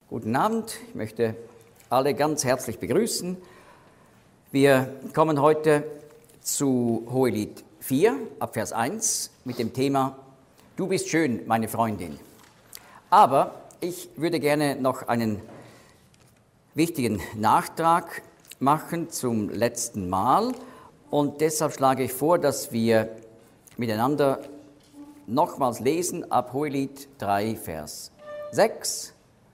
Guten Abend, ich möchte alle ganz herzlich begrüßen. Wir kommen heute zu Hohelied 4, ab Vers 1, mit dem Thema Du bist schön, meine Freundin. Aber ich würde gerne noch einen wichtigen Nachtrag machen zum letzten Mal und deshalb schlage ich vor, dass wir miteinander nochmals lesen ab Hohelied 3, Vers 6.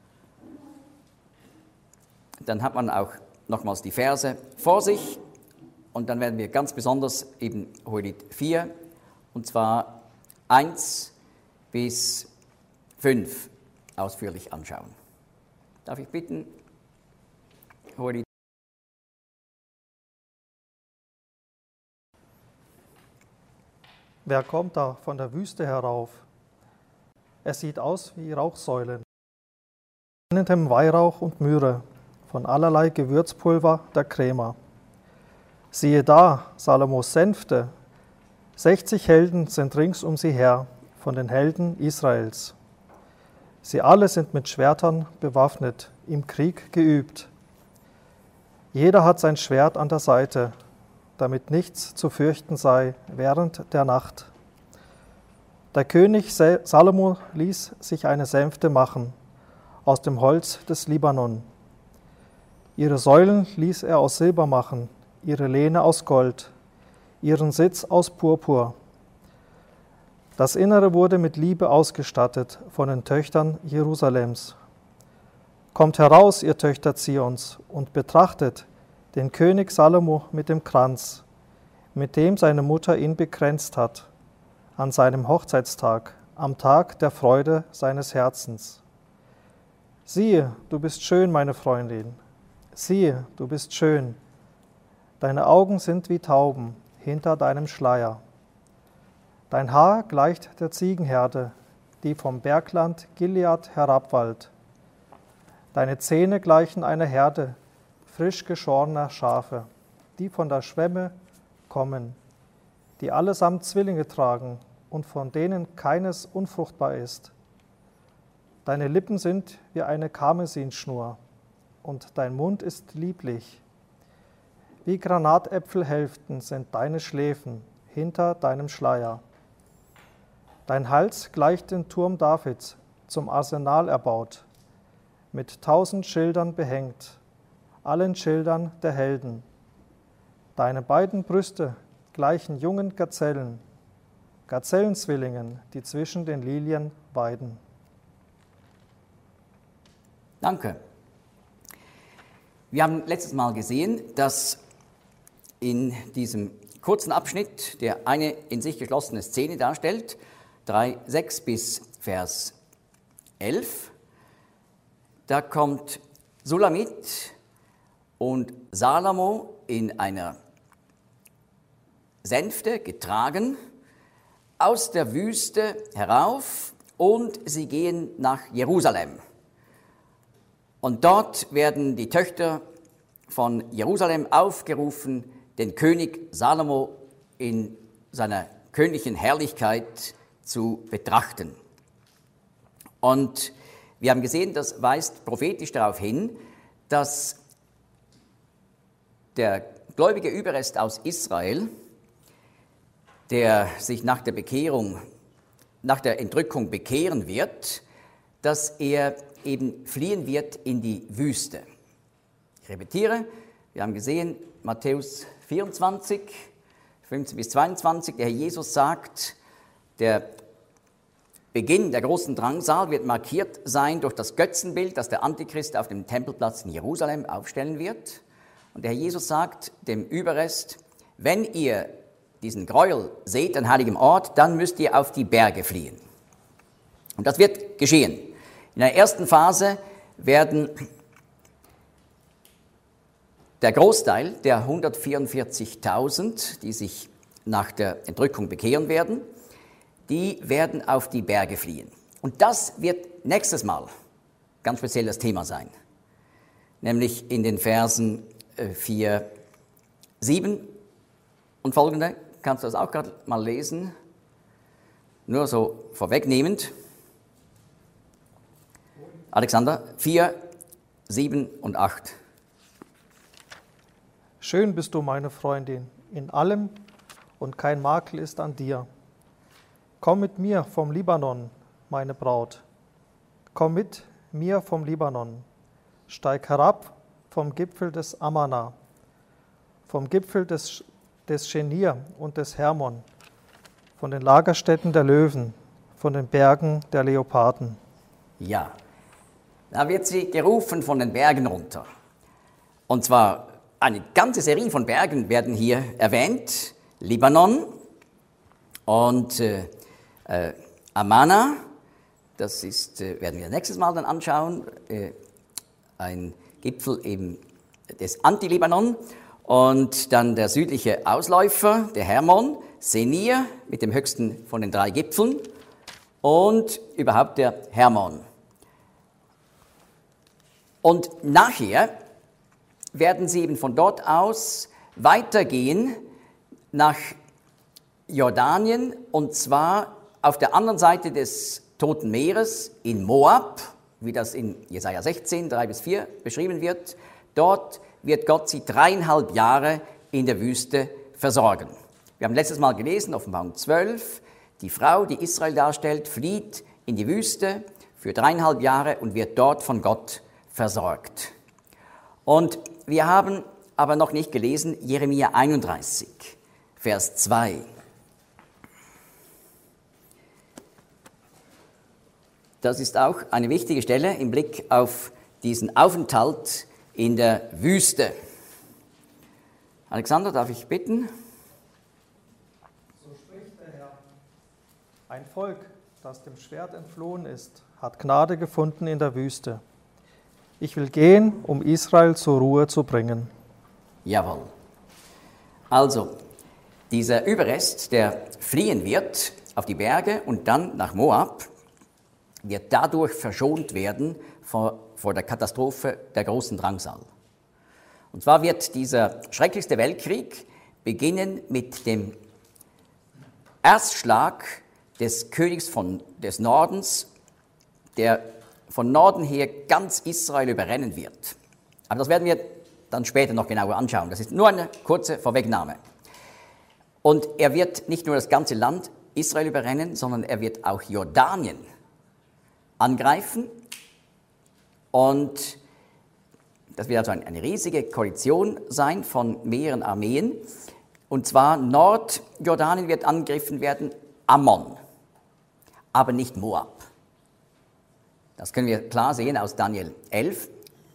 Dann hat man auch nochmals die Verse vor sich und dann werden wir ganz besonders eben Hohelied 4 und zwar 1 bis 5 ausführlich anschauen. Darf ich bitten, Hohelied. Wer kommt da von der Wüste herauf? Es sieht aus wie Rauchsäulen, brennendem Weihrauch und Myrrhe, von allerlei Gewürzpulver der Krämer. Siehe da, Salomos Sänfte, 60 Helden sind rings um sie her, von den Helden Israels. Sie alle sind mit Schwertern bewaffnet, im Krieg geübt. Jeder hat sein Schwert an der Seite, damit nichts zu fürchten sei während der Nacht. Der König Salomo ließ sich eine Sänfte machen, aus dem Holz des Libanon. Ihre Säulen ließ er aus Silber machen, ihre Lehne aus Gold, ihren Sitz aus Purpur. Das Innere wurde mit Liebe ausgestattet von den Töchtern Jerusalems. Kommt heraus, ihr Töchter Zions, und betrachtet den König Salomo mit dem Kranz, mit dem seine Mutter ihn bekränzt hat, an seinem Hochzeitstag, am Tag der Freude seines Herzens. Siehe, du bist schön, meine Freundin. Siehe, du bist schön. Deine Augen sind wie Tauben hinter deinem Schleier. Dein Haar gleicht der Ziegenherde, die vom Bergland Gilead herabwallt. Deine Zähne gleichen einer Herde frisch geschorener Schafe, die von der Schwemme kommen, die allesamt Zwillinge tragen und von denen keines unfruchtbar ist. Deine Lippen sind wie eine Karmesinschnur und dein Mund ist lieblich. Wie Granatäpfelhälften sind deine Schläfen hinter deinem Schleier. Dein Hals gleicht den Turm Davids, zum Arsenal erbaut, mit 1000 Schildern behängt, allen Schildern der Helden. Deine beiden Brüste gleichen jungen Gazellen, Gazellenzwillingen, die zwischen den Lilien weiden. Danke. Wir haben letztes Mal gesehen, dass in diesem kurzen Abschnitt, der eine in sich geschlossene Szene darstellt, 3,6 bis Vers 11, da kommt Sulamit und Salomo in einer Sänfte getragen aus der Wüste herauf und sie gehen nach Jerusalem. Und dort werden die Töchter von Jerusalem aufgerufen, den König Salomo in seiner königlichen Herrlichkeit zu betrachten. Und wir haben gesehen, das weist prophetisch darauf hin, dass der gläubige Überrest aus Israel, der sich nach der Entrückung bekehren wird, dass er eben fliehen wird in die Wüste. Ich repetiere, wir haben gesehen, Matthäus 24, 15 bis 22, der Herr Jesus sagt, der Beginn der großen Drangsal wird markiert sein durch das Götzenbild, das der Antichrist auf dem Tempelplatz in Jerusalem aufstellen wird. Und der Herr Jesus sagt dem Überrest, wenn ihr diesen Gräuel seht an heiligem Ort, dann müsst ihr auf die Berge fliehen. Und das wird geschehen. In der ersten Phase werden der Großteil der 144.000, die sich nach der Entrückung bekehren werden, die werden auf die Berge fliehen. Und das wird nächstes Mal ganz speziell das Thema sein. Nämlich in den Versen 4, 7 und folgende. Kannst du das auch gerade mal lesen? Nur so vorwegnehmend. Alexander 4, 7 und 8. Schön bist du, meine Freundin, in allem und kein Makel ist an dir. Komm mit mir vom Libanon, meine Braut. Komm mit mir vom Libanon. Steig herab vom Gipfel des Amana, vom Gipfel des Schenir und des Hermon, von den Lagerstätten der Löwen, von den Bergen der Leoparden. Ja, da wird sie gerufen von den Bergen runter. Und zwar eine ganze Serie von Bergen werden hier erwähnt. Libanon und Amana, das ist, werden wir nächstes Mal dann anschauen, ein Gipfel eben des Anti-Libanon. Und dann der südliche Ausläufer, der Hermon, Senir mit dem höchsten von den 3 Gipfeln und überhaupt der Hermon. Und nachher werden sie eben von dort aus weitergehen nach Jordanien und zwar auf der anderen Seite des Toten Meeres in Moab, wie das in Jesaja 16, 3-4 beschrieben wird. Dort wird Gott sie 3,5 Jahre in der Wüste versorgen. Wir haben letztes Mal gelesen, Offenbarung 12, die Frau, die Israel darstellt, flieht in die Wüste für 3,5 Jahre und wird dort von Gott versorgt. Und wir haben aber noch nicht gelesen Jeremia 31, Vers 2. Das ist auch eine wichtige Stelle im Blick auf diesen Aufenthalt in der Wüste. Alexander, darf ich bitten? So spricht der Herr. Ein Volk, das dem Schwert entflohen ist, hat Gnade gefunden in der Wüste. Ich will gehen, um Israel zur Ruhe zu bringen. Jawohl. Also, dieser Überrest, der fliehen wird auf die Berge und dann nach Moab, wird dadurch verschont werden vor der Katastrophe der großen Drangsal. Und zwar wird dieser schrecklichste Weltkrieg beginnen mit dem Erstschlag des Königs des Nordens, der von Norden her ganz Israel überrennen wird. Aber das werden wir dann später noch genauer anschauen. Das ist nur eine kurze Vorwegnahme. Und er wird nicht nur das ganze Land Israel überrennen, sondern er wird auch Jordanien angreifen. Und das wird also eine riesige Koalition sein von mehreren Armeen. Und zwar Nordjordanien wird angegriffen werden, Ammon, aber nicht Moab. Das können wir klar sehen aus Daniel 11,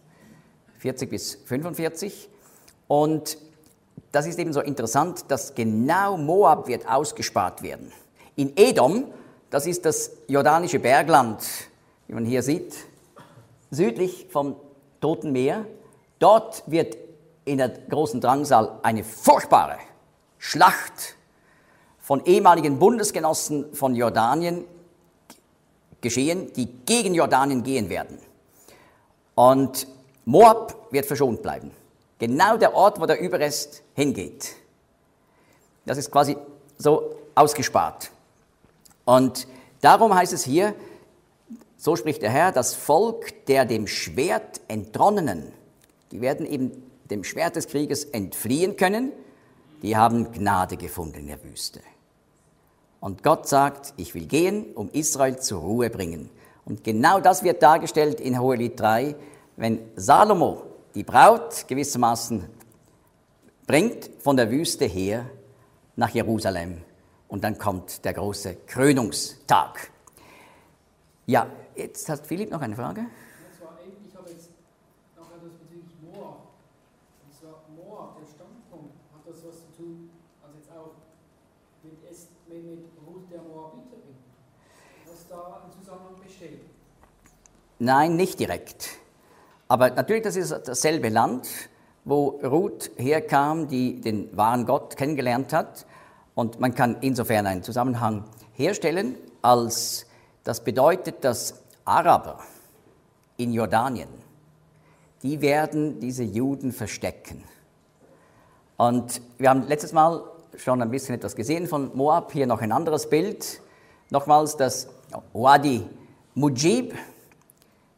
40-45. Und das ist eben so interessant, dass genau Moab wird ausgespart werden. In Edom, das ist das jordanische Bergland, wie man hier sieht, südlich vom Toten Meer. Dort wird in der großen Drangsal eine furchtbare Schlacht von ehemaligen Bundesgenossen von Jordanien geschehen, die gegen Jordanien gehen werden. Und Moab wird verschont bleiben. Genau der Ort, wo der Überrest hingeht. Das ist quasi so ausgespart. Und darum heißt es hier, so spricht der Herr, das Volk der dem Schwert Entronnenen, die werden eben dem Schwert des Krieges entfliehen können, die haben Gnade gefunden in der Wüste. Und Gott sagt, ich will gehen, um Israel zur Ruhe bringen. Und genau das wird dargestellt in Hohelied 3, wenn Salomo die Braut gewissermaßen bringt von der Wüste her nach Jerusalem. Und dann kommt der große Krönungstag. Ja, jetzt hat Philipp noch eine Frage. Ich habe jetzt noch etwas bezüglich Moab. Und zwar Moab, der Standpunkt, hat das was zu tun, also jetzt auch mit Ruth der Moabiterin, was da im Zusammenhang besteht? Nein, nicht direkt. Aber natürlich, das ist dasselbe Land, wo Ruth herkam, die den wahren Gott kennengelernt hat. Und man kann insofern einen Zusammenhang herstellen, als das bedeutet, dass Araber in Jordanien, die werden diese Juden verstecken. Und wir haben letztes Mal schon ein bisschen etwas gesehen von Moab, hier noch ein anderes Bild. Nochmals das Wadi Mujib,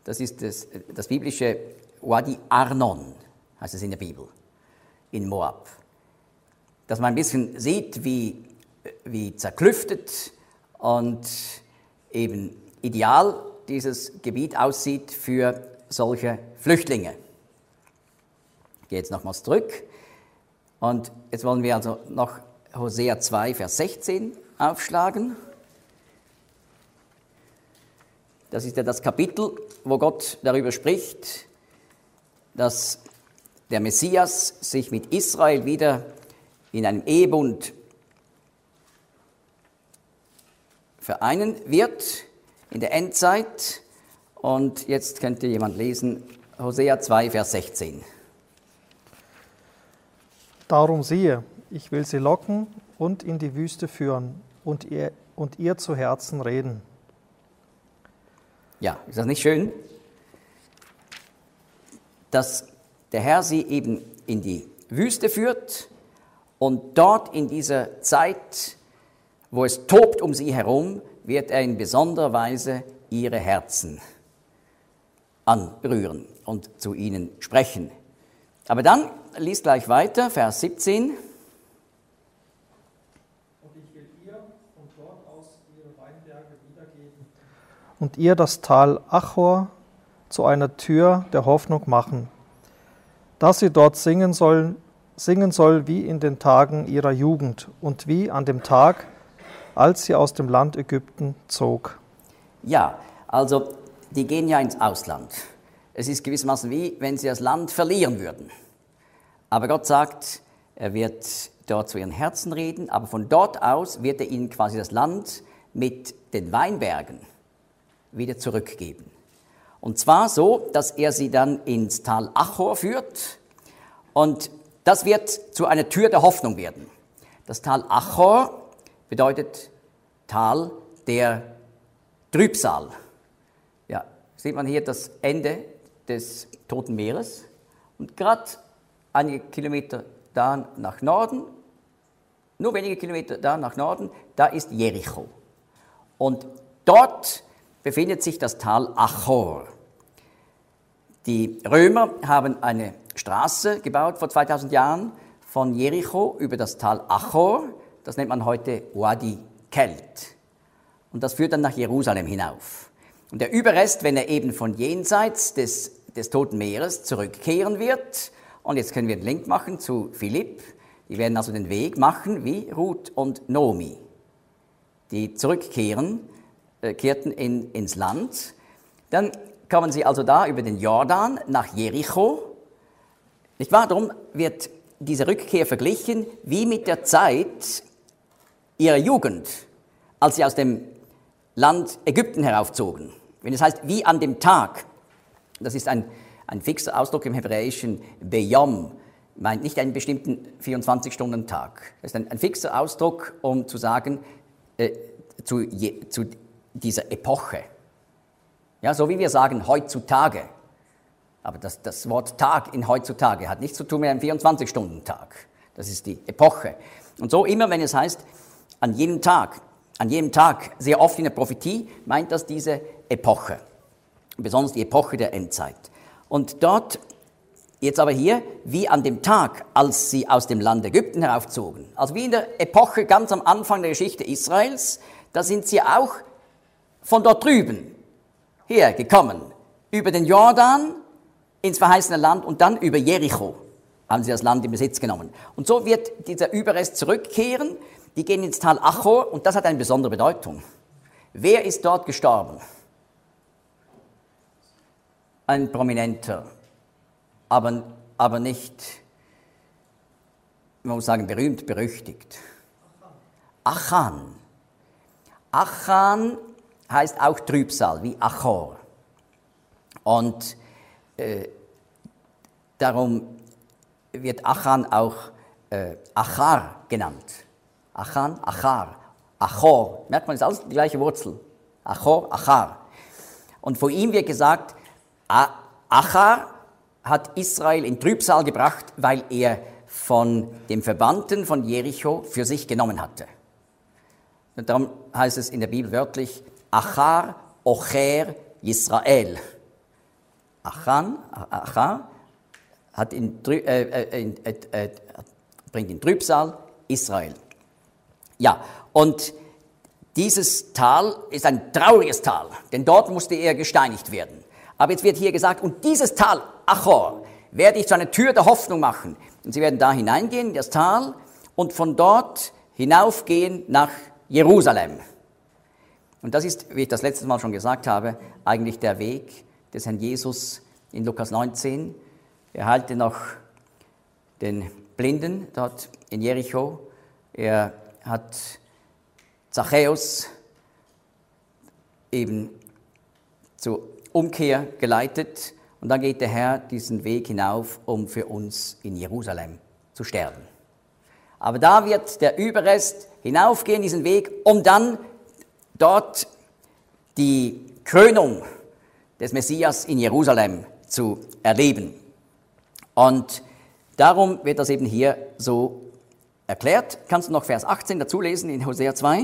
Das ist das biblische Wadi Arnon, heißt es in der Bibel, in Moab. Dass man ein bisschen sieht, wie zerklüftet und eben ideal dieses Gebiet aussieht für solche Flüchtlinge. Ich gehe jetzt nochmals zurück. Und jetzt wollen wir also noch Hosea 2, Vers 16 aufschlagen. Das ist ja das Kapitel, wo Gott darüber spricht, dass der Messias sich mit Israel wieder in einem Ehebund vereinen wird in der Endzeit. Und jetzt könnte jemand lesen, Hosea 2, Vers 16. Darum siehe, ich will sie locken und in die Wüste führen und ihr zu Herzen reden. Ja, ist das nicht schön? Dass der Herr sie eben in die Wüste führt und dort in dieser Zeit, wo es tobt um sie herum, wird er in besonderer Weise ihre Herzen anrühren und zu ihnen sprechen. Aber dann liest gleich weiter, Vers 17. Und ich will ihr von dort aus ihre Weinberge wiedergeben. Und ihr das Tal Achor zu einer Tür der Hoffnung machen, dass sie dort singen soll wie in den Tagen ihrer Jugend und wie an dem Tag, als sie aus dem Land Ägypten zog. Ja, also die gehen ja ins Ausland. Es ist gewissermaßen wie, wenn sie das Land verlieren würden. Aber Gott sagt, er wird dort zu ihren Herzen reden, aber von dort aus wird er ihnen quasi das Land mit den Weinbergen wieder zurückgeben. Und zwar so, dass er sie dann ins Tal Achor führt und das wird zu einer Tür der Hoffnung werden. Das Tal Achor bedeutet Tal der Trübsal. Ja, sieht man hier das Ende des Toten Meeres und gerade einige Kilometer da nach Norden, nur wenige Kilometer da nach Norden, da ist Jericho. Und dort befindet sich das Tal Achor. Die Römer haben eine Straße gebaut vor 2000 Jahren von Jericho über das Tal Achor. Das nennt man heute Wadi Kelt. Und das führt dann nach Jerusalem hinauf. Und der Überrest, wenn er eben von jenseits des Toten Meeres zurückkehren wird, und jetzt können wir den Link machen zu Philipp, die werden also den Weg machen wie Ruth und Nomi, die kehrten ins Land. Dann kommen sie also da über den Jordan nach Jericho. Nicht wahr? Darum wird diese Rückkehr verglichen wie mit der Zeit ihrer Jugend, als sie aus dem Land Ägypten heraufzogen. Wenn es heißt, wie an dem Tag, das ist ein fixer Ausdruck im Hebräischen, Beyom, meint nicht einen bestimmten 24-Stunden-Tag. Das ist ein fixer Ausdruck, um zu sagen, zu dieser Epoche. Ja, so wie wir sagen, heutzutage. Aber das Wort Tag in heutzutage hat nichts zu tun mit einem 24-Stunden-Tag. Das ist die Epoche. Und so immer, wenn es heißt, an jedem Tag, sehr oft in der Prophetie, meint das diese Epoche. Besonders die Epoche der Endzeit. Und dort, jetzt aber hier, wie an dem Tag, als sie aus dem Land Ägypten heraufzogen. Also wie in der Epoche ganz am Anfang der Geschichte Israels, da sind sie auch von dort drüben hergekommen. Über den Jordan ins verheißene Land und dann über Jericho haben sie das Land in Besitz genommen. Und so wird dieser Überrest zurückkehren. Die gehen ins Tal Achor und das hat eine besondere Bedeutung. Wer ist dort gestorben? Ein Prominenter, aber nicht, man muss sagen, berühmt, berüchtigt. Achan. Achan heißt auch Trübsal, wie Achor. Und darum wird Achan auch Achar genannt. Achan, Achar, Achor. Merkt man, ist alles die gleiche Wurzel. Achor, Achar. Und vor ihm wird gesagt, Achar hat Israel in Trübsal gebracht, weil er von dem Verbannten von Jericho für sich genommen hatte. Und darum heißt es in der Bibel wörtlich, Achar, Ocher, Yisrael. Achar bringt in Trübsal Israel. Ja, und dieses Tal ist ein trauriges Tal, denn dort musste er gesteinigt werden. Aber jetzt wird hier gesagt, und dieses Tal, Achor, werde ich zu einer Tür der Hoffnung machen. Und sie werden da hineingehen, in das Tal, und von dort hinaufgehen nach Jerusalem. Und das ist, wie ich das letztes Mal schon gesagt habe, eigentlich der Weg des Herrn Jesus in Lukas 19. Er heilte noch den Blinden dort in Jericho. Er hat Zachäus eben zur Umkehr geleitet. Und dann geht der Herr diesen Weg hinauf, um für uns in Jerusalem zu sterben. Aber da wird der Überrest hinaufgehen, diesen Weg, um dann dort die Krönung des Messias in Jerusalem zu erleben. Und darum wird das eben hier so erklärt. Kannst du noch Vers 18 dazu lesen in Hosea 2?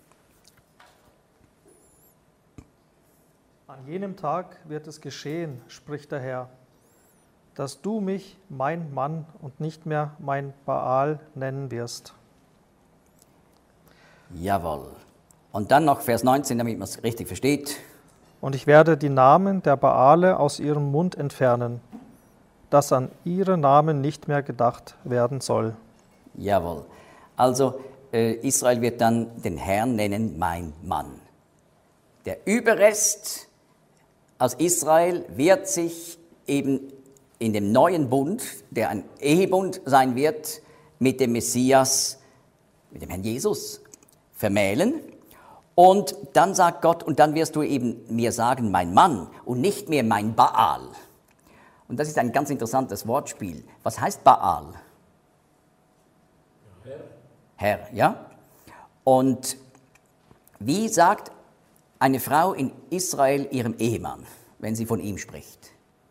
An jenem Tag wird es geschehen, spricht der Herr, dass du mich mein Mann und nicht mehr mein Baal nennen wirst. Jawohl. Und dann noch Vers 19, damit man es richtig versteht. Und ich werde die Namen der Baale aus ihrem Mund entfernen, dass an ihre Namen nicht mehr gedacht werden soll. Jawohl. Also Israel wird dann den Herrn nennen, mein Mann. Der Überrest aus Israel wird sich eben in dem neuen Bund, der ein Ehebund sein wird, mit dem Messias, mit dem Herrn Jesus, vermählen. Und dann sagt Gott, und dann wirst du eben mir sagen, mein Mann und nicht mehr mein Baal. Und das ist ein ganz interessantes Wortspiel. Was heißt Baal? Herr, ja? Und wie sagt eine Frau in Israel ihrem Ehemann, wenn sie von ihm spricht?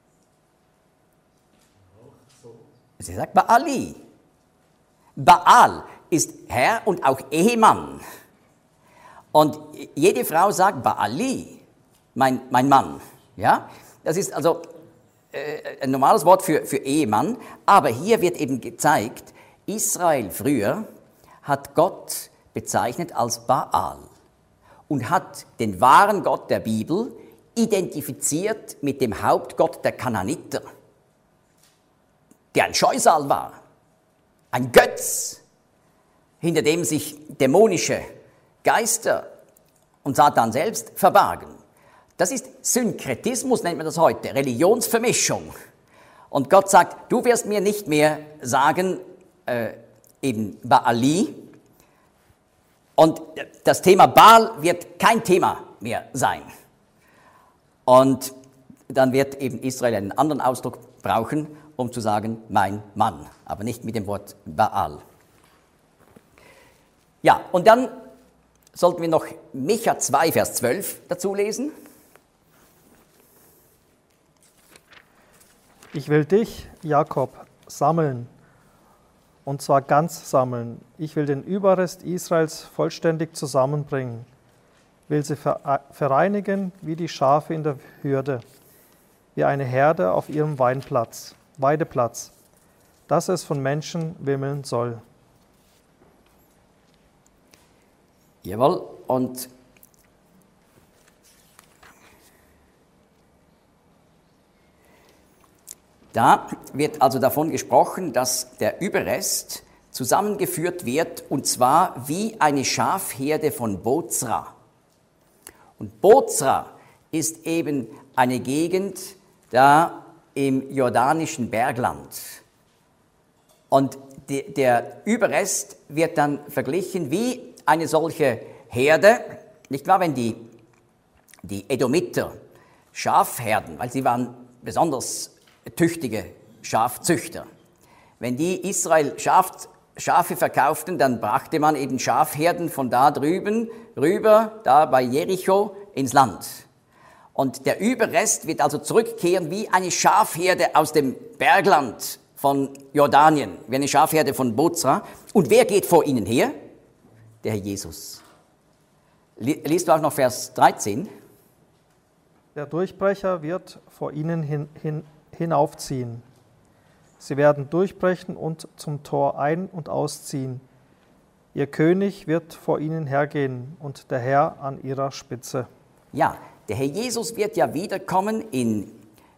Sie sagt Baali. Baal ist Herr und auch Ehemann. Und jede Frau sagt Baali, mein Mann. Ja? Das ist also ein normales Wort für Ehemann. Aber hier wird eben gezeigt, Israel früher hat Gott bezeichnet als Baal und hat den wahren Gott der Bibel identifiziert mit dem Hauptgott der Kanaaniter, der ein Scheusal war, ein Götz, hinter dem sich dämonische Geister und Satan selbst verbargen. Das ist Synkretismus, nennt man das heute, Religionsvermischung. Und Gott sagt, du wirst mir nicht mehr sagen, eben Baali. Und das Thema Baal wird kein Thema mehr sein. Und dann wird eben Israel einen anderen Ausdruck brauchen, um zu sagen, mein Mann, aber nicht mit dem Wort Baal. Ja, und dann sollten wir noch Micha 2, Vers 12 dazu lesen. Ich will dich, Jakob, sammeln, und zwar ganz sammeln. Ich will den Überrest Israels vollständig zusammenbringen, will sie vereinigen wie die Schafe in der Hürde, wie eine Herde auf ihrem Weideplatz, dass es von Menschen wimmeln soll. Jawohl, und da wird also davon gesprochen, dass der Überrest zusammengeführt wird, und zwar wie eine Schafherde von Bozrah. Und Bozrah ist eben eine Gegend da im jordanischen Bergland. Und der Überrest wird dann verglichen wie eine solche Herde, nicht wahr, wenn die Edomiter Schafherden, weil sie waren besonders tüchtige Schafzüchter. Wenn die Israel Schafe verkauften, dann brachte man eben Schafherden von da drüben rüber, da bei Jericho, ins Land. Und der Überrest wird also zurückkehren wie eine Schafherde aus dem Bergland von Jordanien, wie eine Schafherde von Bozrah. Und wer geht vor ihnen her? Der Herr Jesus. Liest du auch noch Vers 13? Der Durchbrecher wird vor ihnen hinaufziehen. Sie werden durchbrechen und zum Tor ein- und ausziehen. Ihr König wird vor ihnen hergehen und der Herr an ihrer Spitze. Ja, der Herr Jesus wird ja wiederkommen in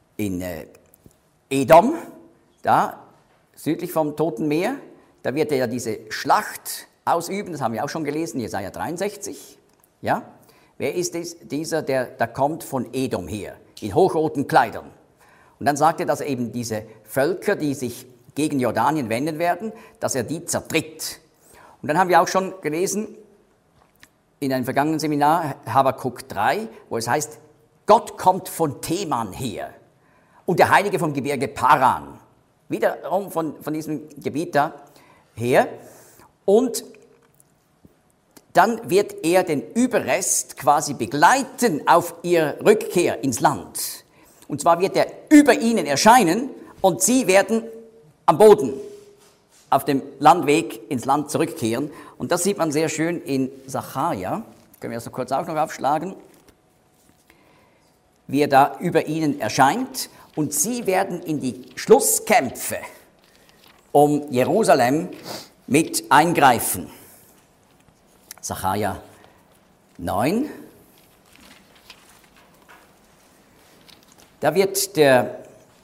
Edom, da südlich vom Toten Meer. Da wird er ja diese Schlacht ausüben, das haben wir auch schon gelesen, Jesaja 63. Ja? Wer ist dieser, der da kommt von Edom her, in hochroten Kleidern? Und dann sagt er, dass er eben diese Völker, die sich gegen Jordanien wenden werden, dass er die zertritt. Und dann haben wir auch schon gelesen, in einem vergangenen Seminar, Habakuk 3, wo es heißt, Gott kommt von Teman her und der Heilige vom Gebirge Paran. Wiederum von diesem Gebiet da her. Und dann wird er den Überrest quasi begleiten auf ihrer Rückkehr ins Land. Und zwar wird er über ihnen erscheinen und sie werden am Boden auf dem Landweg ins Land zurückkehren. Und das sieht man sehr schön in Sacharja. Können wir das so kurz auch noch aufschlagen. Wie er da über ihnen erscheint. Und sie werden in die Schlusskämpfe um Jerusalem mit eingreifen. Sacharja 9. Da wird der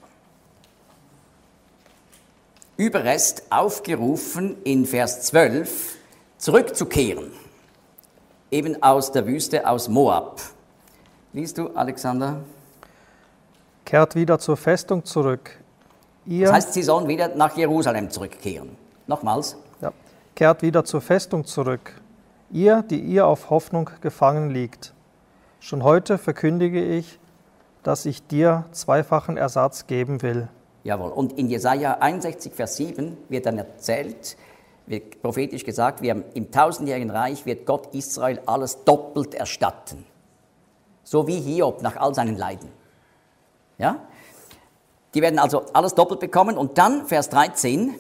Überrest aufgerufen, in Vers 12 zurückzukehren, eben aus der Wüste, aus Moab. Liest du, Alexander? Kehrt wieder zur Festung zurück. Das heißt, sie sollen wieder nach Jerusalem zurückkehren. Nochmals. Ja. Kehrt wieder zur Festung zurück. Ihr, die ihr auf Hoffnung gefangen liegt. Schon heute verkündige ich, dass ich dir zweifachen Ersatz geben will. Jawohl. Und in Jesaja 61, Vers 7 wird dann erzählt, wird prophetisch gesagt, im tausendjährigen Reich wird Gott Israel alles doppelt erstatten. So wie Hiob nach all seinen Leiden. Ja? Die werden also alles doppelt bekommen. Und dann Vers 13.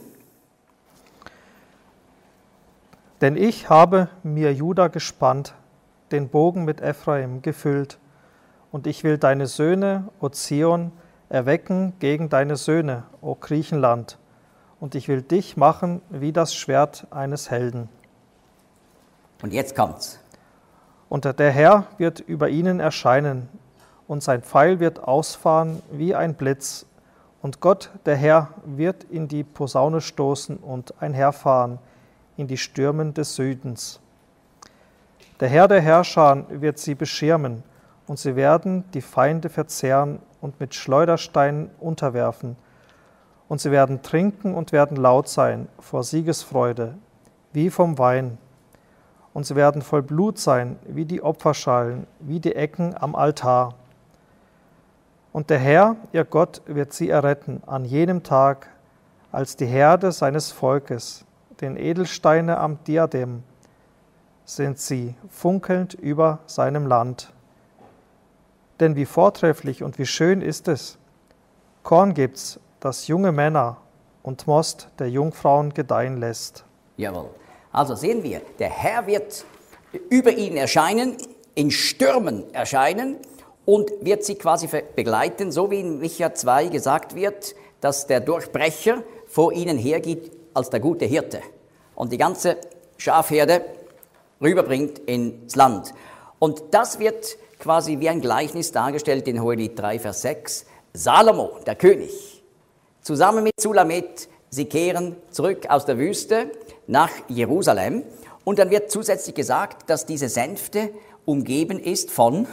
Denn ich habe mir Juda gespannt, den Bogen mit Ephraim gefüllt. Und ich will deine Söhne, O Zion, erwecken gegen deine Söhne, O Griechenland. Und ich will dich machen wie das Schwert eines Helden. Und jetzt kommt's. Und der Herr wird über ihnen erscheinen, und sein Pfeil wird ausfahren wie ein Blitz. Und Gott, der Herr, wird in die Posaune stoßen und einherfahren in die Stürmen des Südens. Der Herr der Herrscher wird sie beschirmen, und sie werden die Feinde verzehren und mit Schleudersteinen unterwerfen. Und sie werden trinken und werden laut sein vor Siegesfreude, wie vom Wein. Und sie werden voll Blut sein, wie die Opferschalen, wie die Ecken am Altar. Und der Herr, ihr Gott, wird sie erretten an jenem Tag, als die Herde seines Volkes, den Edelsteine am Diadem, sind sie funkelnd über seinem Land. Denn wie vortrefflich und wie schön ist es, Korn gibt's, das junge Männer und Most der Jungfrauen gedeihen lässt. Jawohl. Also sehen wir, der Herr wird über ihnen erscheinen, in Stürmen erscheinen und wird sie quasi begleiten, so wie in Micha 2 gesagt wird, dass der Durchbrecher vor ihnen hergeht als der gute Hirte und die ganze Schafherde rüberbringt ins Land. Und das wird quasi wie ein Gleichnis dargestellt in Hohelied 3, Vers 6. Salomo, der König, zusammen mit Sulamith, sie kehren zurück aus der Wüste nach Jerusalem. Und dann wird zusätzlich gesagt, dass diese Sänfte umgeben ist von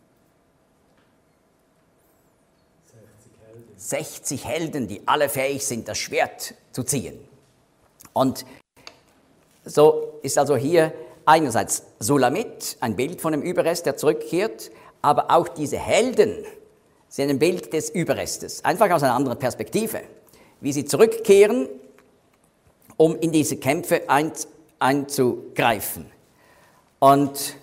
60 Helden, die alle fähig sind, das Schwert zu ziehen. Und so ist also hier einerseits Sulamith, ein Bild von dem Überrest, der zurückkehrt, aber auch diese Helden sind ein Bild des Überrestes, einfach aus einer anderen Perspektive, wie sie zurückkehren, um in diese Kämpfe einzugreifen. Und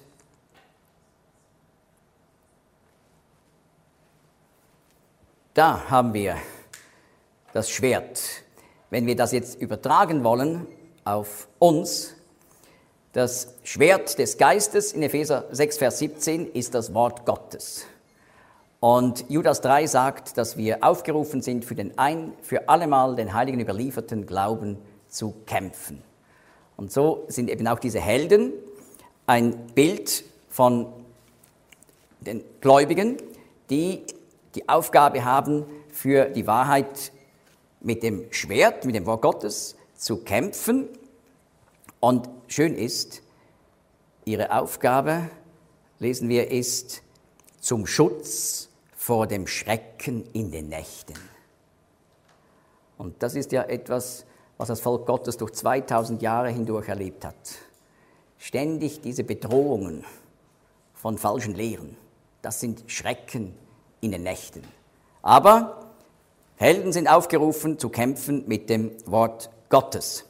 da haben wir das Schwert. Wenn wir das jetzt übertragen wollen auf uns, das Schwert des Geistes in Epheser 6, Vers 17 ist das Wort Gottes. Und Judas 3 sagt, dass wir aufgerufen sind, für allemal den Heiligen überlieferten Glauben zu kämpfen. Und so sind eben auch diese Helden ein Bild von den Gläubigen, die die Aufgabe haben, für die Wahrheit mit dem Schwert, mit dem Wort Gottes zu kämpfen. Und schön ist, ihre Aufgabe, lesen wir, ist zum Schutz vor dem Schrecken in den Nächten. Und das ist ja etwas, was das Volk Gottes durch 2000 Jahre hindurch erlebt hat. Ständig diese Bedrohungen von falschen Lehren, das sind Schrecken in den Nächten. Aber Helden sind aufgerufen zu kämpfen mit dem Wort Gottes.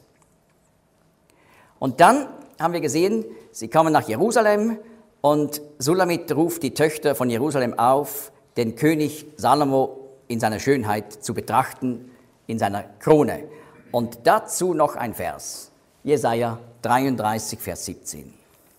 Und dann haben wir gesehen, sie kamen nach Jerusalem und Sulamit ruft die Töchter von Jerusalem auf, den König Salomo in seiner Schönheit zu betrachten, in seiner Krone. Und dazu noch ein Vers, Jesaja 33, Vers 17.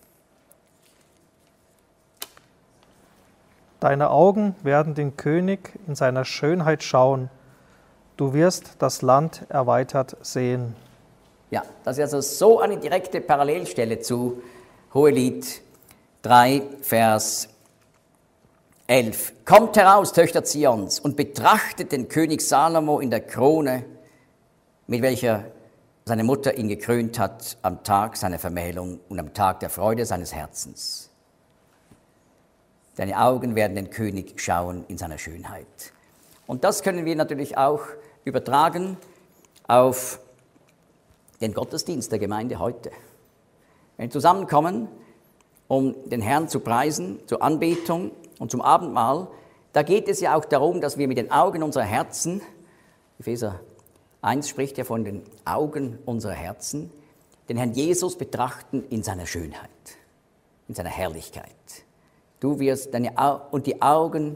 Deine Augen werden den König in seiner Schönheit schauen. Du wirst das Land erweitert sehen. Ja, das ist also so eine direkte Parallelstelle zu Hohelied 3, Vers 11. Kommt heraus, Töchter Zions, und betrachtet den König Salomo in der Krone, mit welcher seine Mutter ihn gekrönt hat am Tag seiner Vermählung und am Tag der Freude seines Herzens. Deine Augen werden den König schauen in seiner Schönheit. Und das können wir natürlich auch übertragen auf den Gottesdienst der Gemeinde heute. Wenn wir zusammenkommen, um den Herrn zu preisen, zur Anbetung und zum Abendmahl, da geht es ja auch darum, dass wir mit den Augen unserer Herzen, Epheser 1 spricht ja von den Augen unserer Herzen, den Herrn Jesus betrachten in seiner Schönheit, in seiner Herrlichkeit. Du wirst deine Augen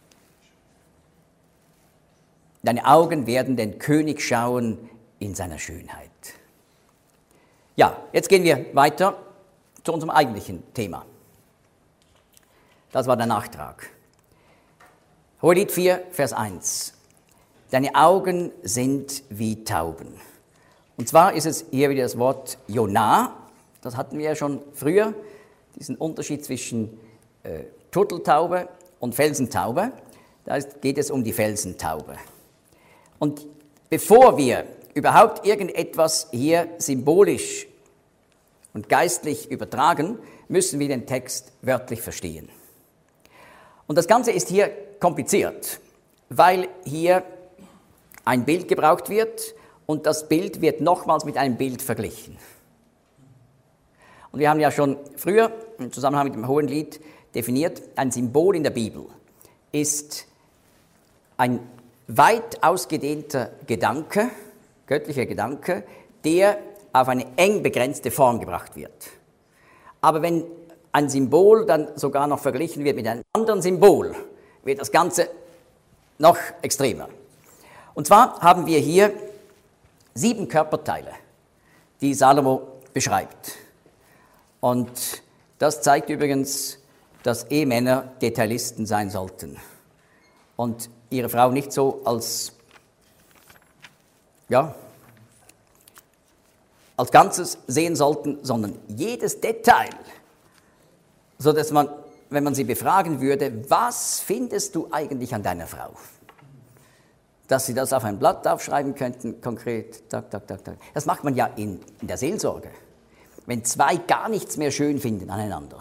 werden den König schauen in seiner Schönheit. Ja, jetzt gehen wir weiter zu unserem eigentlichen Thema. Das war der Nachtrag. Hohelied 4, Vers 1. Deine Augen sind wie Tauben. Und zwar ist es hier wieder das Wort Jonah. Das hatten wir ja schon früher, diesen Unterschied zwischen Turteltaube und Felsentaube. Da geht es um die Felsentaube. Und bevor wir überhaupt irgendetwas hier symbolisch und geistlich übertragen, müssen wir den Text wörtlich verstehen. Und das Ganze ist hier kompliziert, weil hier ein Bild gebraucht wird und das Bild wird nochmals mit einem Bild verglichen. Und wir haben ja schon früher im Zusammenhang mit dem Hohelied definiert, ein Symbol in der Bibel ist ein weit ausgedehnter Gedanke, göttlicher Gedanke, der auf eine eng begrenzte Form gebracht wird. Aber wenn ein Symbol dann sogar noch verglichen wird mit einem anderen Symbol, wird das Ganze noch extremer. Und zwar haben wir hier 7 Körperteile, die Salomo beschreibt. Und das zeigt übrigens, dass Ehemänner Detailisten sein sollten und ihre Frau nicht so als Ganzes sehen sollten, sondern jedes Detail, so dass man, wenn man sie befragen würde, was findest du eigentlich an deiner Frau? Dass sie das auf ein Blatt aufschreiben könnten, konkret, tak. Das macht man ja in der Seelsorge. Wenn 2 gar nichts mehr schön finden aneinander,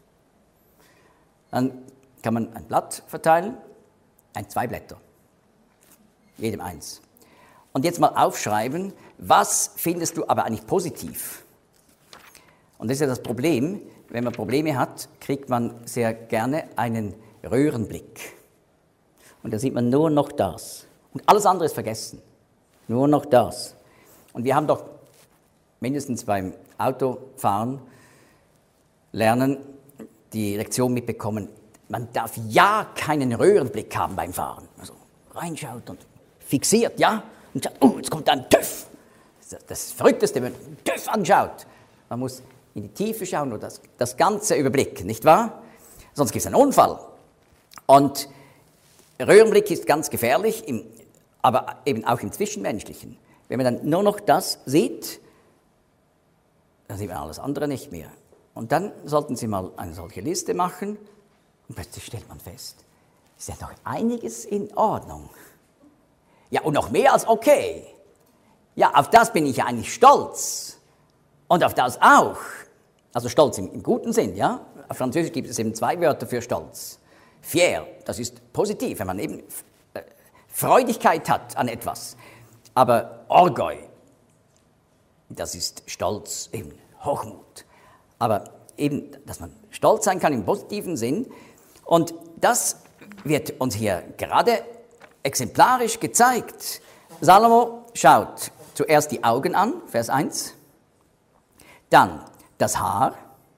dann kann man ein Blatt verteilen, 2 Blätter, jedem eins. Und jetzt mal aufschreiben, was findest du aber eigentlich positiv? Und das ist ja das Problem, wenn man Probleme hat, kriegt man sehr gerne einen Röhrenblick. Und da sieht man nur noch das. Und alles andere ist vergessen. Nur noch das. Und wir haben doch mindestens beim Autofahren lernen, die Lektion mitbekommen, man darf ja keinen Röhrenblick haben beim Fahren. Also reinschaut und fixiert, ja, und sagt, oh, jetzt kommt ein TÜV. Das Verrückteste, wenn man einen TÜV anschaut. Man muss in die Tiefe schauen und das Ganze überblicken, nicht wahr? Sonst gibt es einen Unfall. Und Röhrenblick ist ganz gefährlich, aber eben auch im Zwischenmenschlichen. Wenn man dann nur noch das sieht, dann sieht man alles andere nicht mehr. Und dann sollten Sie mal eine solche Liste machen und plötzlich stellt man fest, ist ja noch einiges in Ordnung. Ja, und noch mehr als okay. Ja, auf das bin ich ja eigentlich stolz. Und auf das auch. Also stolz im guten Sinn, ja. Auf Französisch gibt es eben 2 Wörter für stolz. Fier, das ist positiv, wenn man eben Freudigkeit hat an etwas. Aber Orgueil, das ist Stolz, eben Hochmut. Aber eben, dass man stolz sein kann im positiven Sinn. Und das wird uns hier gerade exemplarisch gezeigt. Salomo schaut zuerst die Augen an, Vers 1, dann das Haar,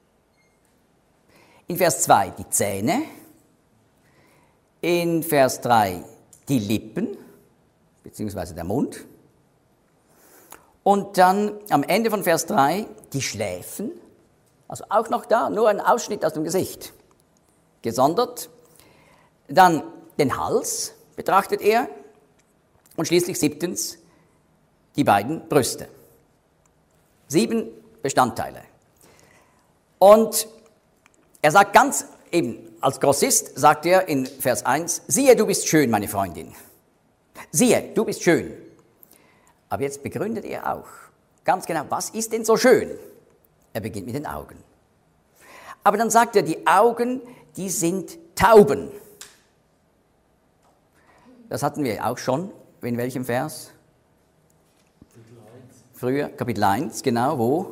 in Vers 2 die Zähne, in Vers 3 die Lippen, beziehungsweise der Mund, und dann am Ende von Vers 3 die Schläfen, also auch noch da, nur ein Ausschnitt aus dem Gesicht, gesondert, dann den Hals betrachtet er und schließlich 7. die beiden Brüste. 7 Bestandteile. Und er sagt ganz eben, als Grossist sagt er in Vers 1, siehe, du bist schön, meine Freundin. Siehe, du bist schön. Aber jetzt begründet er auch ganz genau, was ist denn so schön? Er beginnt mit den Augen. Aber dann sagt er, die Augen, die sind Tauben. Das hatten wir auch schon. In welchem Vers? Früher, Kapitel 1, genau, wo?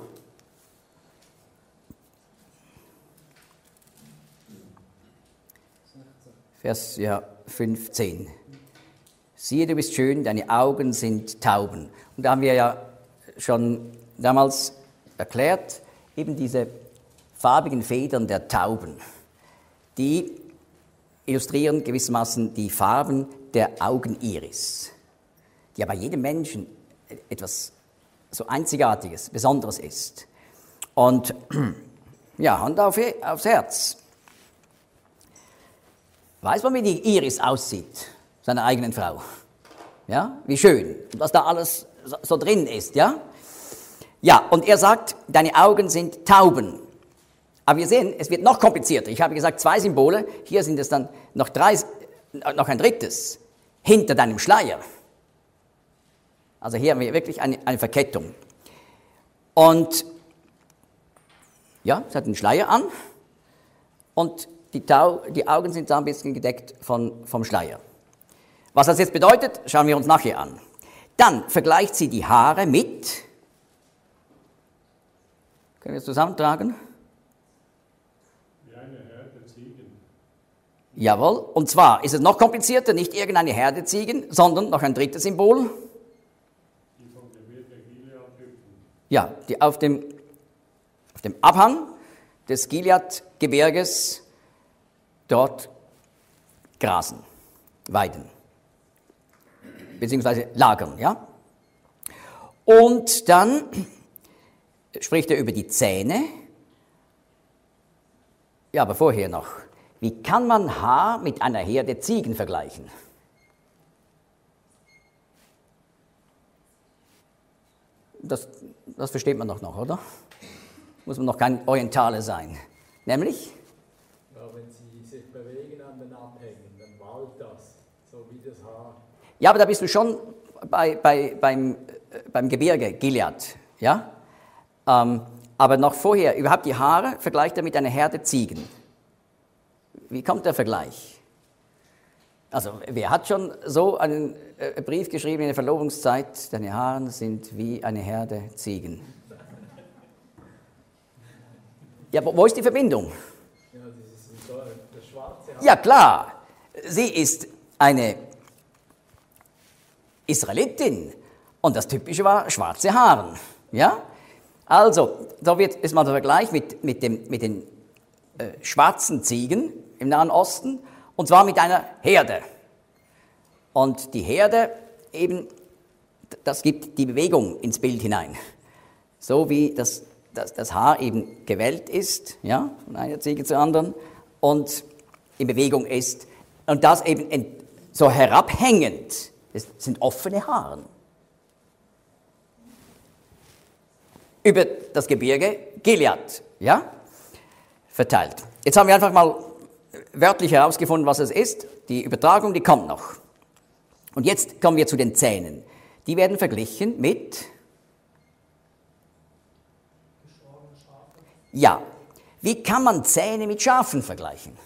Vers 15. Siehe, du bist schön, deine Augen sind Tauben. Und da haben wir ja schon damals erklärt, eben diese farbigen Federn der Tauben, die illustrieren gewissermaßen die Farben der Augeniris, die aber jedem Menschen etwas so Einzigartiges, Besonderes ist. Und ja, Hand aufs Herz. Weiß man, wie die Iris aussieht, seiner eigenen Frau? Ja, wie schön, was da alles so drin ist, ja? Ja, und er sagt, deine Augen sind Tauben. Aber wir sehen, es wird noch komplizierter. Ich habe gesagt, 2 Symbole, hier sind es dann noch ein drittes. Hinter deinem Schleier. Also hier haben wir wirklich eine Verkettung. Und ja, es hat einen Schleier an und die Augen sind da ein bisschen gedeckt vom Schleier. Was das jetzt bedeutet, schauen wir uns nachher an. Dann vergleicht sie die Haare mit, können wir es zusammentragen? Wie eine Herde Ziegen. Jawohl, und zwar ist es noch komplizierter, nicht irgendeine Herde Ziegen, sondern noch ein drittes Symbol. Die vom Gebirge Gilead hüpfen. Ja, die auf dem Abhang des Gilead-Gebirges dort grasen, weiden, beziehungsweise lagern, ja. Und dann spricht er über die Zähne. Ja, aber vorher noch. Wie kann man Haar mit einer Herde Ziegen vergleichen? Das versteht man doch noch, oder? Muss man noch kein Orientale sein. Nämlich? Ja, wenn sie sich bewegen an den Abhängen, dann wallt das, so wie das Haar. Ja, aber da bist du schon beim Gebirge, Gilead, ja? Aber noch vorher, überhaupt die Haare vergleicht er mit einer Herde Ziegen. Wie kommt der Vergleich? Also, wer hat schon so einen Brief geschrieben in der Verlobungszeit, deine Haare sind wie eine Herde Ziegen? Ja, wo ist die Verbindung? Ja, das schwarze Haar. Ja, klar, sie ist eine Israelitin und das Typische war schwarze Haare. Ja? Also, da ist mal der Vergleich mit den schwarzen Ziegen im Nahen Osten, und zwar mit einer Herde. Und die Herde eben, das gibt die Bewegung ins Bild hinein. So wie das Haar eben gewellt ist, ja, von einer Ziege zur anderen, und in Bewegung ist. Und das eben so herabhängend. Es sind offene Haare. Über das Gebirge Gilead, ja, verteilt. Jetzt haben wir einfach mal wörtlich herausgefunden, was es ist. Die Übertragung, die kommt noch. Und jetzt kommen wir zu den Zähnen. Die werden verglichen mit... Ja. Wie kann man Zähne mit Schafen vergleichen?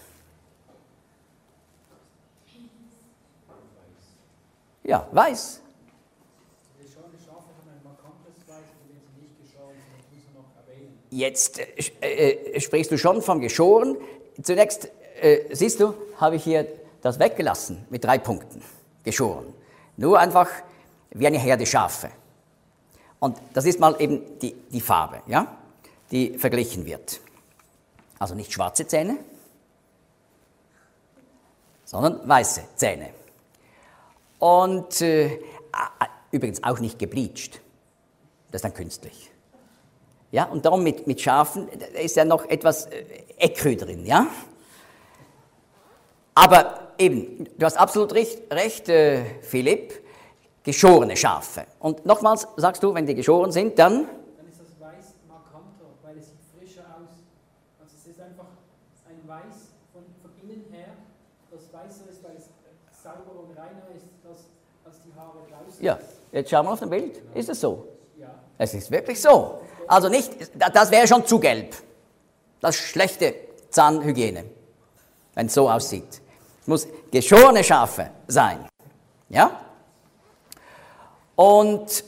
Ja, weiß. Geschorene Schafe haben ein markantes Weiß, von dem sie nicht geschoren sind. Das muss man noch erwähnen. Jetzt sprichst du schon vom Geschoren. Zunächst, siehst du, habe ich hier das weggelassen mit 3 Punkten. Geschoren. Nur einfach wie eine Herde Schafe. Und das ist mal eben die Farbe, ja, die verglichen wird. Also nicht schwarze Zähne, sondern weiße Zähne. Und übrigens auch nicht gebleicht. Das ist dann künstlich. Ja, und darum mit Schafen ist ja noch etwas Eckrü drin, ja. Aber eben, du hast absolut recht, Philipp, geschorene Schafe. Und nochmals sagst du, wenn die geschoren sind, dann... Dann ist das Weiß markanter, weil es sieht frischer aus. Also es ist einfach ein Weiß von innen her, das weißer ist, weil es sauberer und reiner ist, als die Haare draußen. Ja, jetzt schauen wir auf dem Bild. Ist es so? Ja. Es ist wirklich so. Also nicht, das wäre schon zu gelb. Das ist schlechte Zahnhygiene, wenn es so aussieht. Es muss geschorene Schafe sein. Ja? Und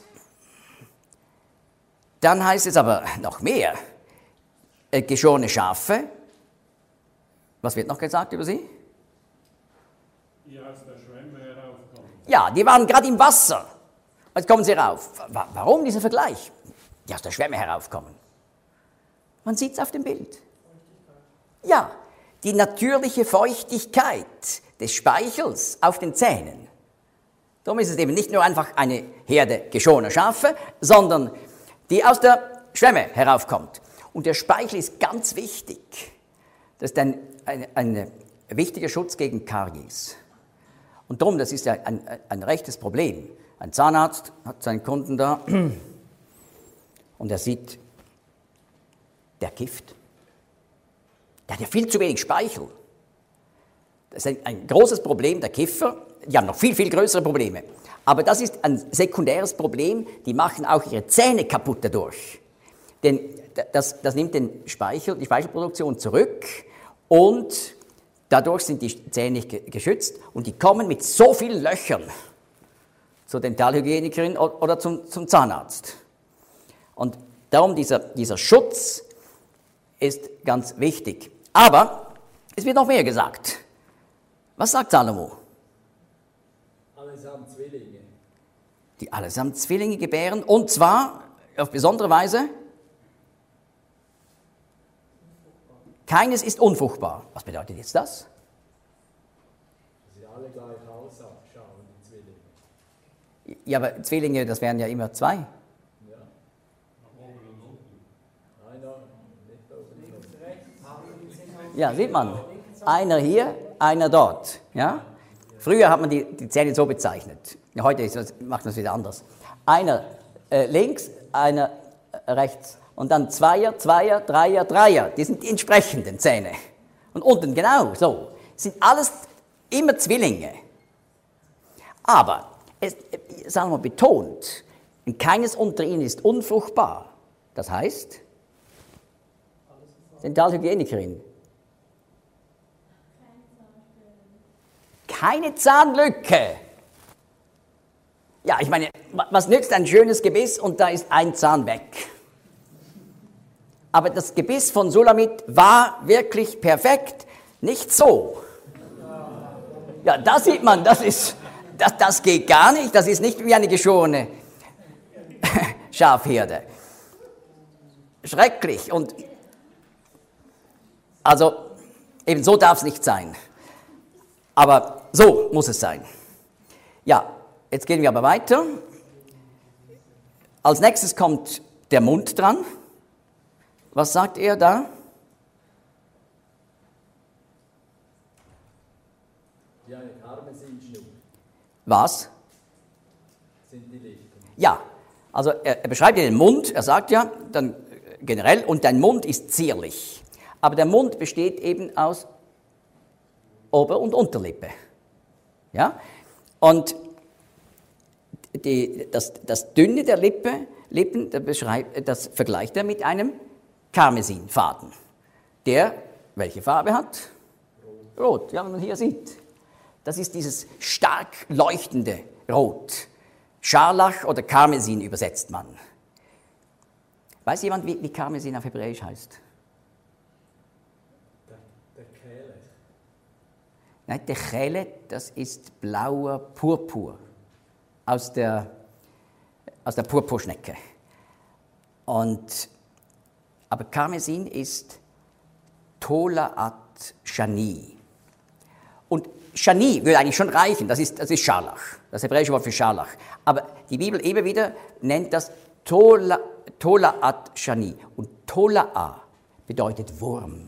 dann heißt es aber noch mehr. Geschorene Schafe. Was wird noch gesagt über sie? Die aus der Schwemme heraufkommen. Ja, die waren gerade im Wasser. Jetzt kommen sie rauf. Warum dieser Vergleich? Die aus der Schwemme heraufkommen. Man sieht es auf dem Bild. Ja, die natürliche Feuchtigkeit des Speichels auf den Zähnen. Darum ist es eben nicht nur einfach eine Herde geschorener Schafe, sondern die aus der Schwemme heraufkommt. Und der Speichel ist ganz wichtig. Das ist ein wichtiger Schutz gegen Karies. Und darum, das ist ja ein rechtes Problem. Ein Zahnarzt hat seinen Kunden da und er sieht, der kifft. Der hat ja viel zu wenig Speichel. Das ist ein großes Problem der Kiffer. Die haben noch viel, viel größere Probleme. Aber das ist ein sekundäres Problem. Die machen auch ihre Zähne kaputt dadurch. Denn das nimmt die Speichelproduktion zurück und dadurch sind die Zähne nicht geschützt und die kommen mit so vielen Löchern zur Dentalhygienikerin oder zum Zahnarzt. Und darum dieser Schutz ist ganz wichtig. Aber es wird noch mehr gesagt. Was sagt Salomo? Allesamt Zwillinge. Die allesamt Zwillinge gebären, und zwar auf besondere Weise. Keines ist unfruchtbar. Was bedeutet jetzt das? Dass sie alle gleich ausschauen, die Zwillinge. Ja, aber Zwillinge, das wären ja immer 2. Ja. Einer, nicht oben und unten. Ja, sieht man. Einer hier, einer dort. Ja? Früher hat man die Zähne so bezeichnet. Ja, heute macht man es wieder anders. Einer links, einer rechts. Und dann Zweier, Zweier, Dreier, Dreier. Die sind die entsprechenden Zähne. Und unten genau so. Sind alles immer Zwillinge. Aber, sagen wir betont, keines unter ihnen ist unfruchtbar. Das heißt, Dentalhygienikerin. Keine Zahnlücke. Ja, ich meine, was nützt ein schönes Gebiss und da ist ein Zahn weg? Aber das Gebiss von Sulamit war wirklich perfekt, nicht so. Ja, da sieht man, das geht gar nicht, das ist nicht wie eine geschorene Schafherde. Schrecklich und also eben so darf es nicht sein. Aber so muss es sein. Ja, jetzt gehen wir aber weiter. Als nächstes kommt der Mund dran. Was sagt er da? Wie eine Karmesinschnur. Was? Sind die Lippen. Ja, also er beschreibt ja den Mund, er sagt ja dann generell, und dein Mund ist zierlich. Aber der Mund besteht eben aus Ober- und Unterlippe. Ja? Und das Dünne der Lippen, das vergleicht er mit einem Karmesinfaden, der welche Farbe hat? Rot, ja, wie man hier sieht. Das ist dieses stark leuchtende Rot. Scharlach oder Karmesin übersetzt man. Weiß jemand, wie Karmesin auf Hebräisch heißt? Der Kehle. Nein, der Chele, das ist blauer Purpur aus der Purpurschnecke. Aber Karmesin ist Tolaat Shani. Und Shani würde eigentlich schon reichen, das ist Scharlach, das hebräische Wort für Scharlach. Aber die Bibel immer wieder nennt das Tolaat Shani. Und Tola'a bedeutet Wurm.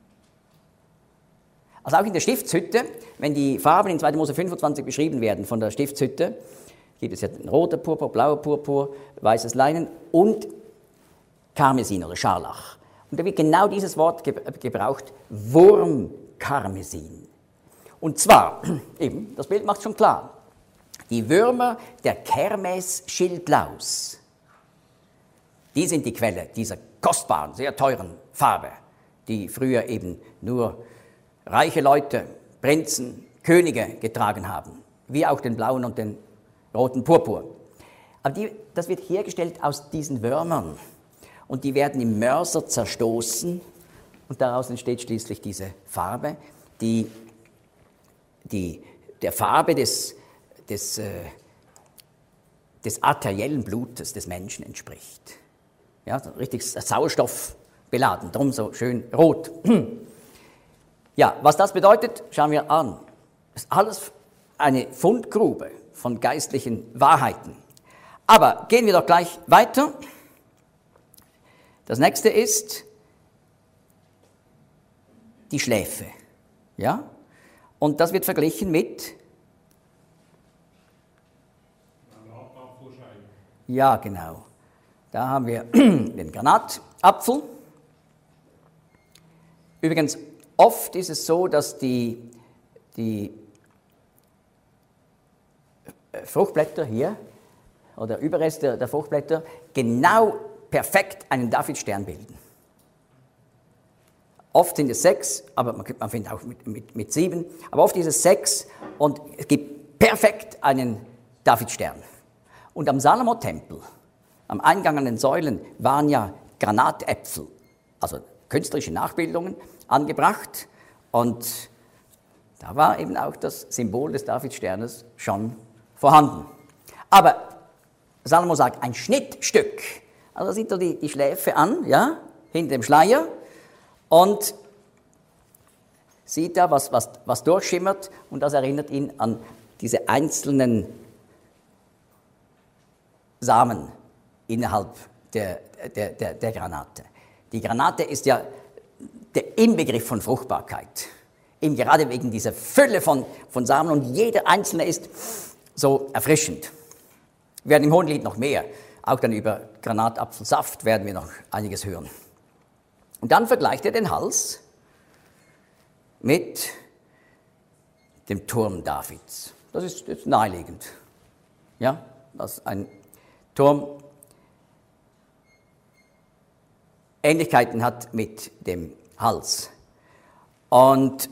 Also auch in der Stiftshütte, wenn die Farben in 2. Mose 25 beschrieben werden von der Stiftshütte, gibt es ja roter Purpur, blauer Purpur, weißes Leinen und Karmesin oder Scharlach. Und da wird genau dieses Wort gebraucht, Wurmkarmesin. Und zwar, eben, das Bild macht schon klar, die Würmer der Kermes-Schildlaus, die sind die Quelle dieser kostbaren, sehr teuren Farbe, die früher eben nur reiche Leute, Prinzen, Könige getragen haben, wie auch den blauen und den roten Purpur. Aber das wird hergestellt aus diesen Würmern und die werden im Mörser zerstoßen und daraus entsteht schließlich diese Farbe, die der Farbe des arteriellen Blutes des Menschen entspricht. Ja, richtig Sauerstoff beladen, darum so schön rot. Ja, was das bedeutet, schauen wir an. Das ist alles eine Fundgrube von geistlichen Wahrheiten. Aber gehen wir doch gleich weiter. Das nächste ist die Schläfe. Ja? Und das wird verglichen mit? Ja, genau. Da haben wir den Granatapfel. Übrigens, oft ist es so, dass die Fruchtblätter hier oder Überreste der Fruchtblätter genau perfekt einen Davidstern bilden. Oft sind es 6, aber man findet auch mit 7, aber oft ist es 6 und es gibt perfekt einen Davidstern. Und am Salomo-Tempel, am Eingang an den Säulen, waren ja Granatäpfel, also künstlerische Nachbildungen, angebracht. Und da war eben auch das Symbol des Davidsternes schon vorhanden. Aber Salomo sagt, ein Schnittstück. Also da sieht er die Schläfe an, ja, hinter dem Schleier, und sieht da, was durchschimmert, und das erinnert ihn an diese einzelnen Samen innerhalb der Granate. Die Granate ist ja der Inbegriff von Fruchtbarkeit, eben gerade wegen dieser Fülle von Samen, und jeder einzelne ist so erfrischend. Wir werden im Hohenlied noch mehr, auch dann über Granatapfelsaft werden wir noch einiges hören. Und dann vergleicht er den Hals mit dem Turm Davids. Das ist naheliegend. Ja, dass ein Turm Ähnlichkeiten hat mit dem Hals. Und,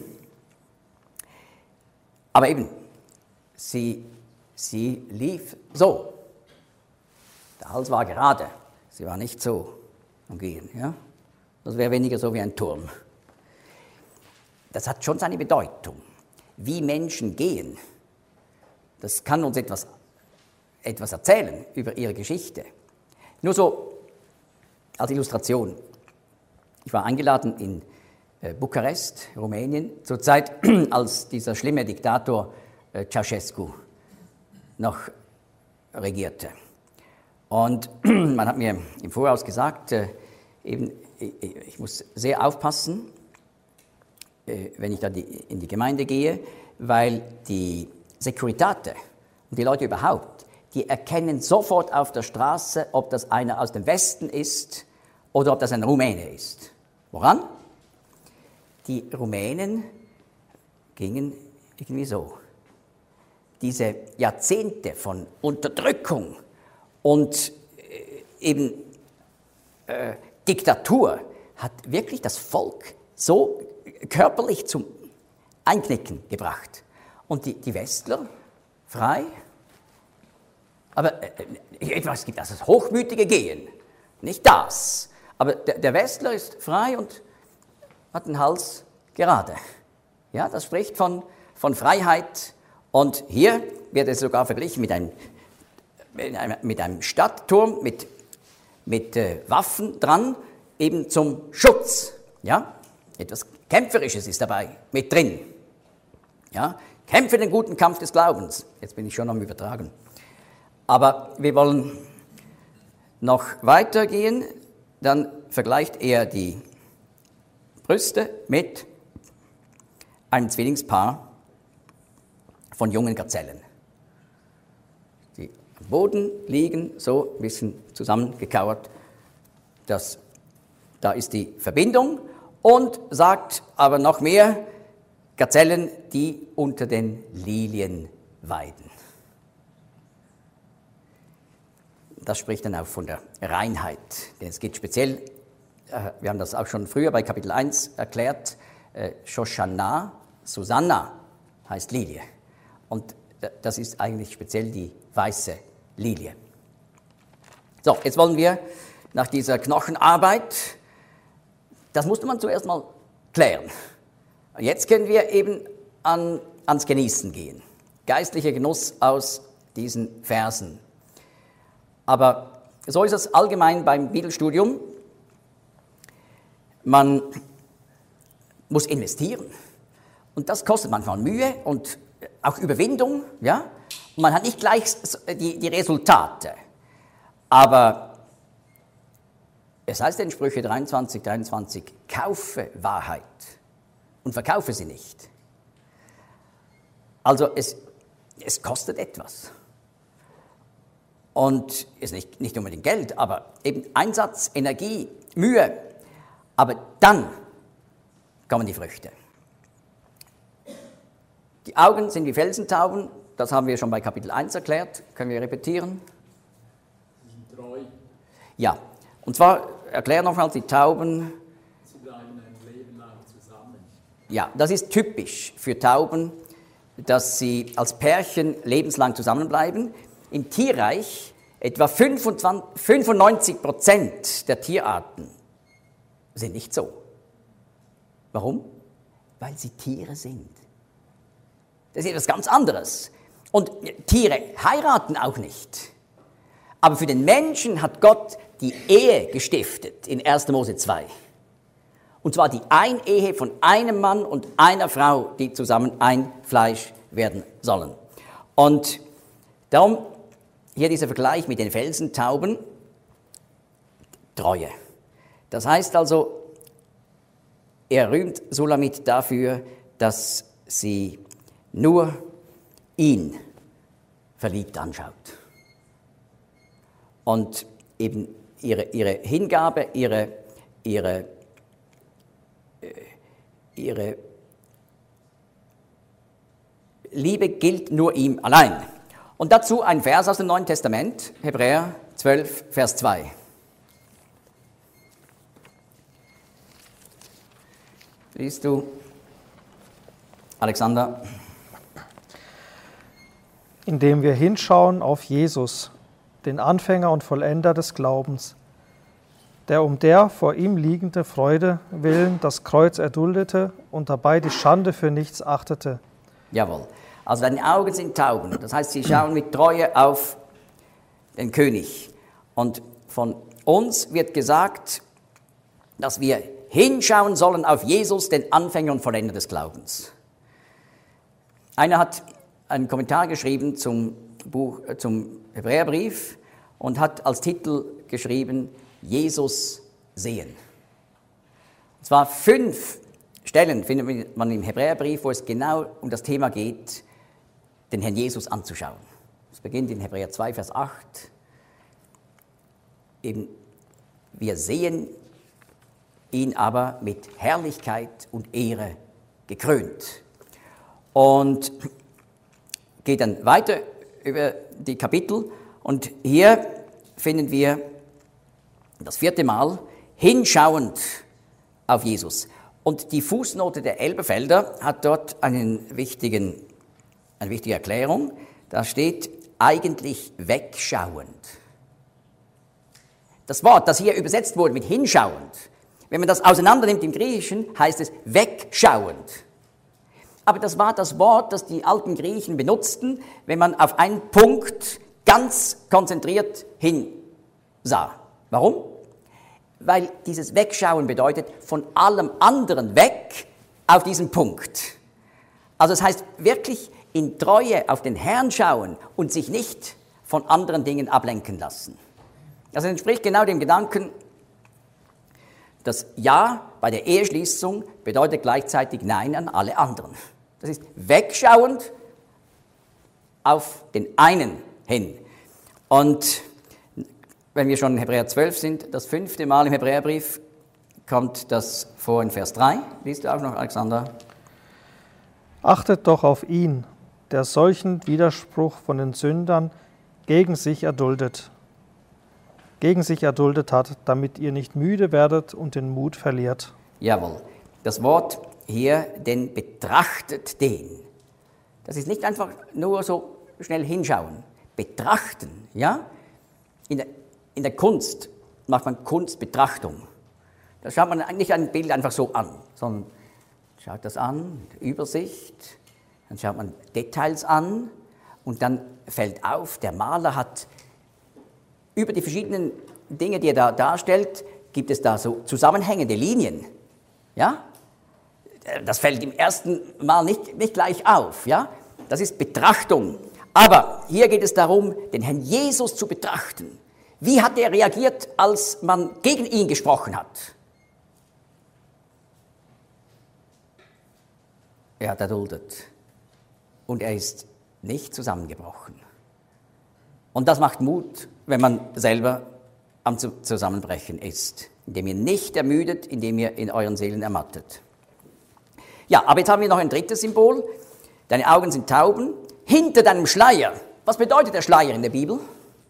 aber eben, sie lief so. Der Hals war gerade, sie war nicht so am Gehen. Ja? Das wäre weniger so wie ein Turm. Das hat schon seine Bedeutung. Wie Menschen gehen, das kann uns etwas erzählen über ihre Geschichte. Nur so als Illustration. Ich war eingeladen in Bukarest, Rumänien, zur Zeit, als dieser schlimme Diktator Ceausescu noch regierte. Und man hat mir im Voraus gesagt, ich muss sehr aufpassen, wenn ich da in die Gemeinde gehe, weil die Securitate und die Leute überhaupt, die erkennen sofort auf der Straße, ob das einer aus dem Westen ist oder ob das ein Rumäne ist. Woran? Die Rumänen gingen irgendwie so. Diese Jahrzehnte von Unterdrückung und Diktatur hat wirklich das Volk so körperlich zum Einknicken gebracht. Und die Westler, frei, aber etwas gibt das hochmütige Gehen, nicht das. Aber der Westler ist frei und hat den Hals gerade. Ja, das spricht von Freiheit. Und hier wird es sogar verglichen mit einem Stadtturm, mit Waffen dran, eben zum Schutz. Ja, etwas Kämpferisches ist dabei mit drin. Ja, kämpfe den guten Kampf des Glaubens. Jetzt bin ich schon am Übertragen. Aber wir wollen noch weitergehen. Dann vergleicht er die Brüste mit einem Zwillingspaar von jungen Gazellen, die am Boden liegen, so ein bisschen zusammengekauert. Da ist die Verbindung und sagt aber noch mehr, Gazellen, die unter den Lilien weiden. Das spricht dann auch von der Reinheit, denn es geht speziell, wir haben das auch schon früher bei Kapitel 1 erklärt, Shoshana, Susanna heißt Lilie. Und das ist eigentlich speziell die weiße Lilie. So, jetzt wollen wir nach dieser Knochenarbeit, das musste man zuerst mal klären. Jetzt können wir eben ans Genießen gehen. Geistlicher Genuss aus diesen Versen. Aber so ist es allgemein beim Bibelstudium. Man muss investieren. Und das kostet manchmal Mühe und auch Überwindung. Ja? Und man hat nicht gleich die Resultate. Aber es heißt in Sprüche 23, 23, kaufe Wahrheit und verkaufe sie nicht. Also es kostet etwas. Und ist nicht unbedingt Geld, aber eben Einsatz, Energie, Mühe. Aber dann kommen die Früchte. Die Augen sind wie Felsentauben, das haben wir schon bei Kapitel 1 erklärt. Können wir repetieren? Sie sind treu. Ja, und zwar erklären nochmals die Tauben. Sie bleiben ein Leben lang zusammen. Ja, das ist typisch für Tauben, dass sie als Pärchen lebenslang zusammenbleiben. Im Tierreich etwa 95% der Tierarten sind nicht so. Warum? Weil sie Tiere sind. Das ist etwas ganz anderes. Und Tiere heiraten auch nicht. Aber für den Menschen hat Gott die Ehe gestiftet in 1. Mose 2. Und zwar die Einehe von einem Mann und einer Frau, die zusammen ein Fleisch werden sollen. Und darum hier dieser Vergleich mit den Felsentauben, Treue. Das heißt also, er rühmt Sulamit dafür, dass sie nur ihn verliebt anschaut. Und eben ihre Hingabe, ihre Liebe gilt nur ihm allein. Und dazu ein Vers aus dem Neuen Testament, Hebräer 12, Vers 2. Liest du, Alexander? Indem wir hinschauen auf Jesus, den Anfänger und Vollender des Glaubens, der um der vor ihm liegende Freude willen das Kreuz erduldete und dabei die Schande für nichts achtete. Jawohl. Also deine Augen sind Tauben, das heißt, sie schauen mit Treue auf den König. Und von uns wird gesagt, dass wir hinschauen sollen auf Jesus, den Anfänger und Vollender des Glaubens. Einer hat einen Kommentar geschrieben zum Hebräerbrief und hat als Titel geschrieben, Jesus sehen. Und zwar 5 Stellen findet man im Hebräerbrief, wo es genau um das Thema geht, den Herrn Jesus anzuschauen. Es beginnt in Hebräer 2, Vers 8. Eben, wir sehen ihn aber mit Herrlichkeit und Ehre gekrönt. Und geht dann weiter über die Kapitel. Und hier finden wir das 4. Mal hinschauend auf Jesus. Und die Fußnote der Elberfelder hat dort eine wichtige Erklärung. Da steht eigentlich wegschauend. Das Wort, das hier übersetzt wurde mit hinschauend, wenn man das auseinandernimmt im Griechischen, heißt es wegschauend. Aber das war das Wort, das die alten Griechen benutzten, wenn man auf einen Punkt ganz konzentriert hinsah. Warum? Weil dieses Wegschauen bedeutet, von allem anderen weg auf diesen Punkt. Also das heißt wirklich in Treue auf den Herrn schauen und sich nicht von anderen Dingen ablenken lassen. Das entspricht genau dem Gedanken, das Ja bei der Eheschließung bedeutet gleichzeitig Nein an alle anderen. Das ist wegschauend auf den einen hin. Und wenn wir schon in Hebräer 12 sind, das 5. Mal im Hebräerbrief kommt das vor in Vers 3. Liest du auch noch, Alexander? Achtet doch auf ihn, der solchen Widerspruch von den Sündern gegen sich erduldet hat, damit ihr nicht müde werdet und den Mut verliert. Jawohl. Das Wort hier, denn betrachtet den. Das ist nicht einfach nur so schnell hinschauen. Betrachten, ja? In der Kunst macht man Kunstbetrachtung. Da schaut man nicht ein Bild einfach so an, sondern schaut das an, Übersicht, dann schaut man Details an und dann fällt auf, der Maler hat über die verschiedenen Dinge, die er da darstellt, gibt es da so zusammenhängende Linien. Ja? Das fällt im ersten Mal nicht gleich auf. Ja? Das ist Betrachtung. Aber hier geht es darum, den Herrn Jesus zu betrachten. Wie hat er reagiert, als man gegen ihn gesprochen hat? Er hat erduldet. Und er ist nicht zusammengebrochen. Und das macht Mut, wenn man selber am Zusammenbrechen ist, indem ihr nicht ermüdet, indem ihr in euren Seelen ermattet. Ja, aber jetzt haben wir noch ein drittes Symbol. Deine Augen sind Tauben. Hinter deinem Schleier. Was bedeutet der Schleier in der Bibel?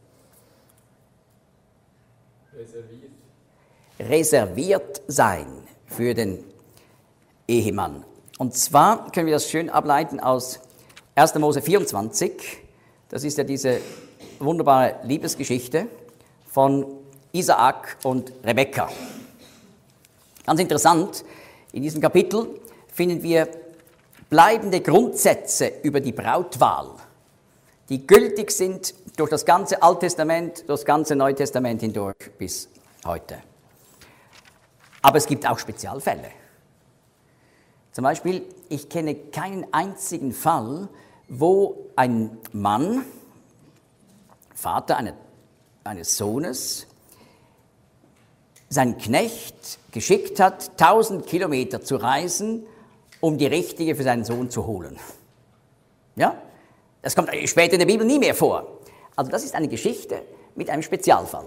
Reserviert sein für den Ehemann. Und zwar können wir das schön ableiten aus 1. Mose 24. Das ist ja diese wunderbare Liebesgeschichte von Isaak und Rebekka. Ganz interessant, in diesem Kapitel finden wir bleibende Grundsätze über die Brautwahl, die gültig sind durch das ganze Alttestament, durch das ganze Neue Testament hindurch bis heute. Aber es gibt auch Spezialfälle. Zum Beispiel, ich kenne keinen einzigen Fall, wo ein Mann, Vater eines Sohnes, seinen Knecht geschickt hat, 1000 Kilometer zu reisen, um die richtige für seinen Sohn zu holen. Ja? Das kommt später in der Bibel nie mehr vor. Also das ist eine Geschichte mit einem Spezialfall.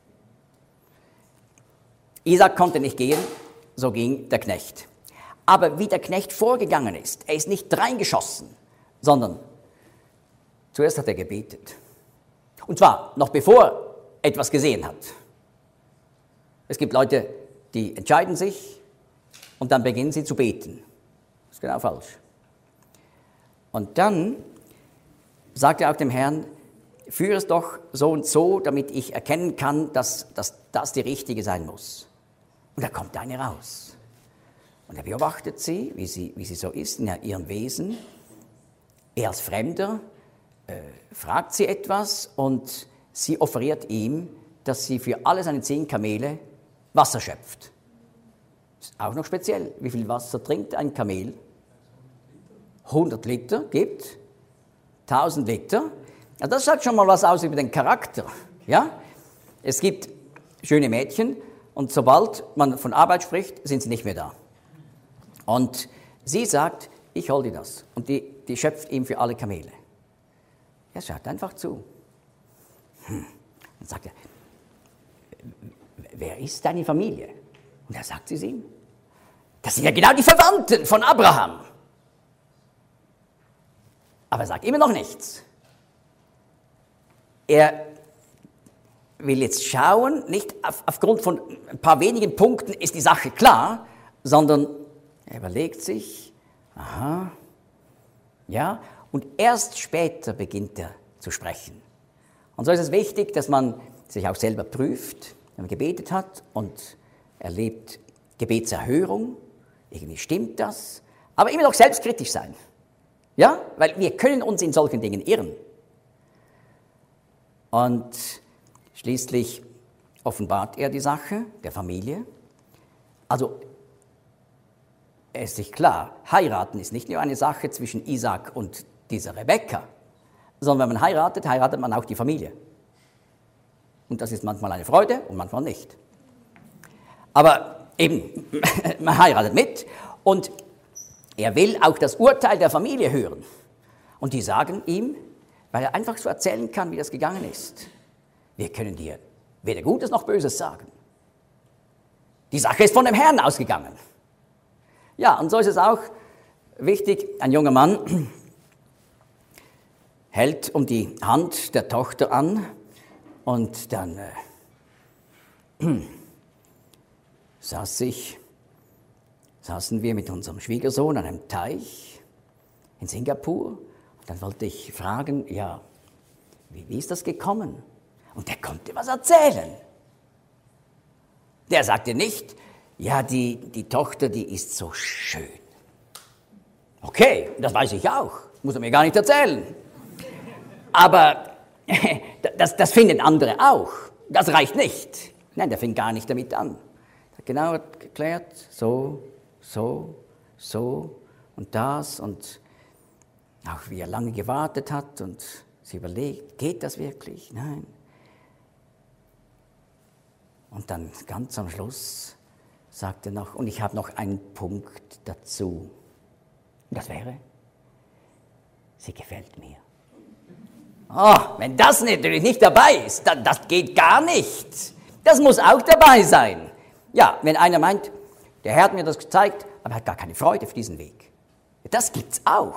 Isaac konnte nicht gehen, so ging der Knecht. Aber wie der Knecht vorgegangen ist, er ist nicht reingeschossen, sondern zuerst hat er gebetet. Und zwar noch bevor er etwas gesehen hat. Es gibt Leute, die entscheiden sich und dann beginnen sie zu beten. Das ist genau falsch. Und dann sagt er auch dem Herrn, führe es doch so und so, damit ich erkennen kann, dass das die richtige sein muss. Und da kommt eine raus. Und er beobachtet sie, wie sie so ist in ihrem Wesen. Er als Fremder fragt sie etwas und sie offeriert ihm, dass sie für alle seine 10 Kamele Wasser schöpft. Ist auch noch speziell. Wie viel Wasser trinkt ein Kamel? 100 Liter gibt 1000 Liter. Ja, das sagt schon mal was aus über den Charakter. Ja? Es gibt schöne Mädchen und sobald man von Arbeit spricht, sind sie nicht mehr da. Und sie sagt, ich hol dir das. Und die schöpft ihm für alle Kamele. Er schaut einfach zu. Dann sagt er, wer ist deine Familie? Und er sagt es ihm. Das sind ja genau die Verwandten von Abraham. Aber er sagt immer noch nichts. Er will jetzt schauen, nicht aufgrund von ein paar wenigen Punkten ist die Sache klar, sondern er überlegt sich, aha, ja, und erst später beginnt er zu sprechen. Und so ist es wichtig, dass man sich auch selber prüft, wenn man gebetet hat und erlebt Gebetserhörung, irgendwie stimmt das, aber immer noch selbstkritisch sein. Ja, weil wir können uns in solchen Dingen irren. Und schließlich offenbart er die Sache der Familie. Also, es ist sich klar, heiraten ist nicht nur eine Sache zwischen Isaac und dieser Rebekka, sondern wenn man heiratet, heiratet man auch die Familie. Und das ist manchmal eine Freude und manchmal nicht. Aber eben, man heiratet mit und er will auch das Urteil der Familie hören. Und die sagen ihm, weil er einfach so erzählen kann, wie das gegangen ist, wir können dir weder Gutes noch Böses sagen. Die Sache ist von dem Herrn ausgegangen. Ja, und so ist es auch wichtig, ein junger Mann hält um die Hand der Tochter an und dann saßen wir mit unserem Schwiegersohn an einem Teich in Singapur. Und dann wollte ich fragen, ja, wie ist das gekommen? Und der konnte was erzählen. Der sagte nicht, ja, die Tochter, die ist so schön. Okay, das weiß ich auch, muss er mir gar nicht erzählen. Aber das finden andere auch. Das reicht nicht. Nein, der fing gar nicht damit an. Er hat genau erklärt, so und das und auch wie er lange gewartet hat und sie überlegt, geht das wirklich? Nein. Und dann ganz am Schluss sagt er noch, und ich habe noch einen Punkt dazu. Und das wäre, sie gefällt mir. Oh, wenn das natürlich nicht dabei ist, das geht gar nicht. Das muss auch dabei sein. Ja, wenn einer meint, der Herr hat mir das gezeigt, aber er hat gar keine Freude für diesen Weg. Das gibt's auch.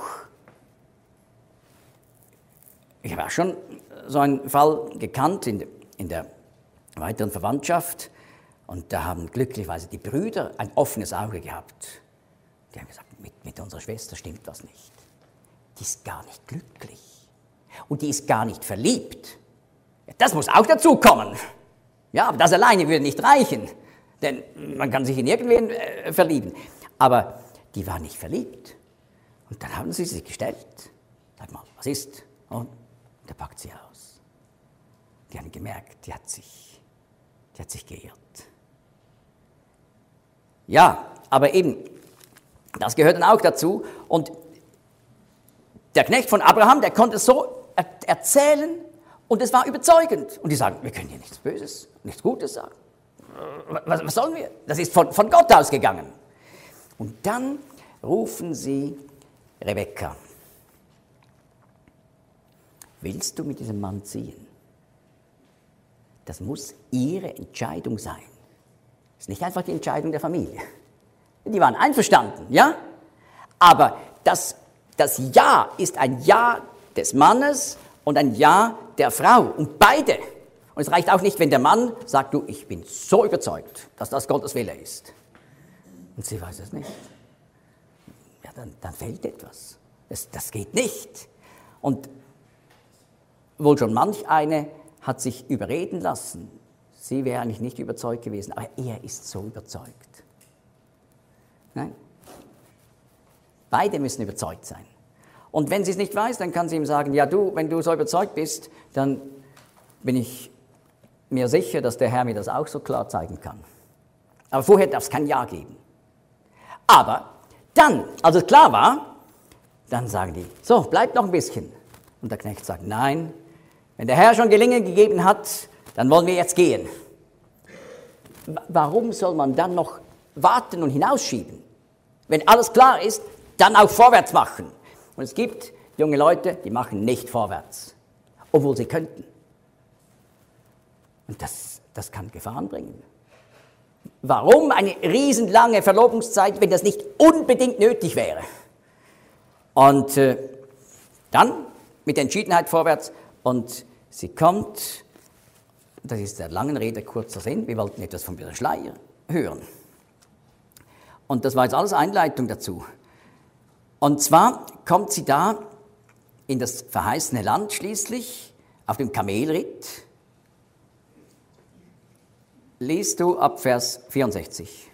Ich habe auch schon so einen Fall gekannt in der weiteren Verwandtschaft und da haben glücklicherweise die Brüder ein offenes Auge gehabt. Die haben gesagt, mit unserer Schwester stimmt was nicht. Die ist gar nicht glücklich und die ist gar nicht verliebt. Das muss auch dazu kommen. Ja, aber das alleine würde nicht reichen, denn man kann sich in irgendwen verlieben. Aber die war nicht verliebt. Und dann haben sie sich gestellt. Sag mal, was ist? Und der packt sie aus. Die haben gemerkt, die hat sich geirrt. Ja, aber eben, das gehört dann auch dazu. Und der Knecht von Abraham, der konnte es so erzählen und es war überzeugend. Und die sagen, wir können hier nichts Böses, nichts Gutes sagen. Was sollen wir? Das ist von Gott ausgegangen. Und dann rufen sie Rebekka. Willst du mit diesem Mann ziehen? Das muss ihre Entscheidung sein. Das ist nicht einfach die Entscheidung der Familie. Die waren einverstanden, ja? Aber das Ja ist ein Ja des Mannes und ein Ja der Frau. Und beide. Und es reicht auch nicht, wenn der Mann sagt, du, ich bin so überzeugt, dass das Gottes Wille ist. Und sie weiß es nicht. Ja, dann fehlt etwas. Das geht nicht. Und wohl schon manch eine hat sich überreden lassen. Sie wäre eigentlich nicht überzeugt gewesen, aber er ist so überzeugt. Nein. Beide müssen überzeugt sein. Und wenn sie es nicht weiß, dann kann sie ihm sagen, ja du, wenn du so überzeugt bist, dann bin ich mir sicher, dass der Herr mir das auch so klar zeigen kann. Aber vorher darf es kein Ja geben. Aber dann, als es klar war, dann sagen die, so, bleibt noch ein bisschen. Und der Knecht sagt, nein, wenn der Herr schon Gelingen gegeben hat, dann wollen wir jetzt gehen. Warum soll man dann noch warten und hinausschieben? Wenn alles klar ist, dann auch vorwärts machen. Und es gibt junge Leute, die machen nicht vorwärts. obwohl sie könnten. Und das kann Gefahren bringen. Warum eine riesenlange Verlobungszeit, wenn das nicht unbedingt nötig wäre? Und dann mit Entschiedenheit vorwärts und sie kommt, das ist der langen Rede kurzer Sinn, wir wollten etwas von ihrem Schleier hören. Und das war jetzt alles Einleitung dazu. Und zwar kommt sie da in das verheißene Land schließlich, auf dem Kamelritt. Liest du ab Vers 64.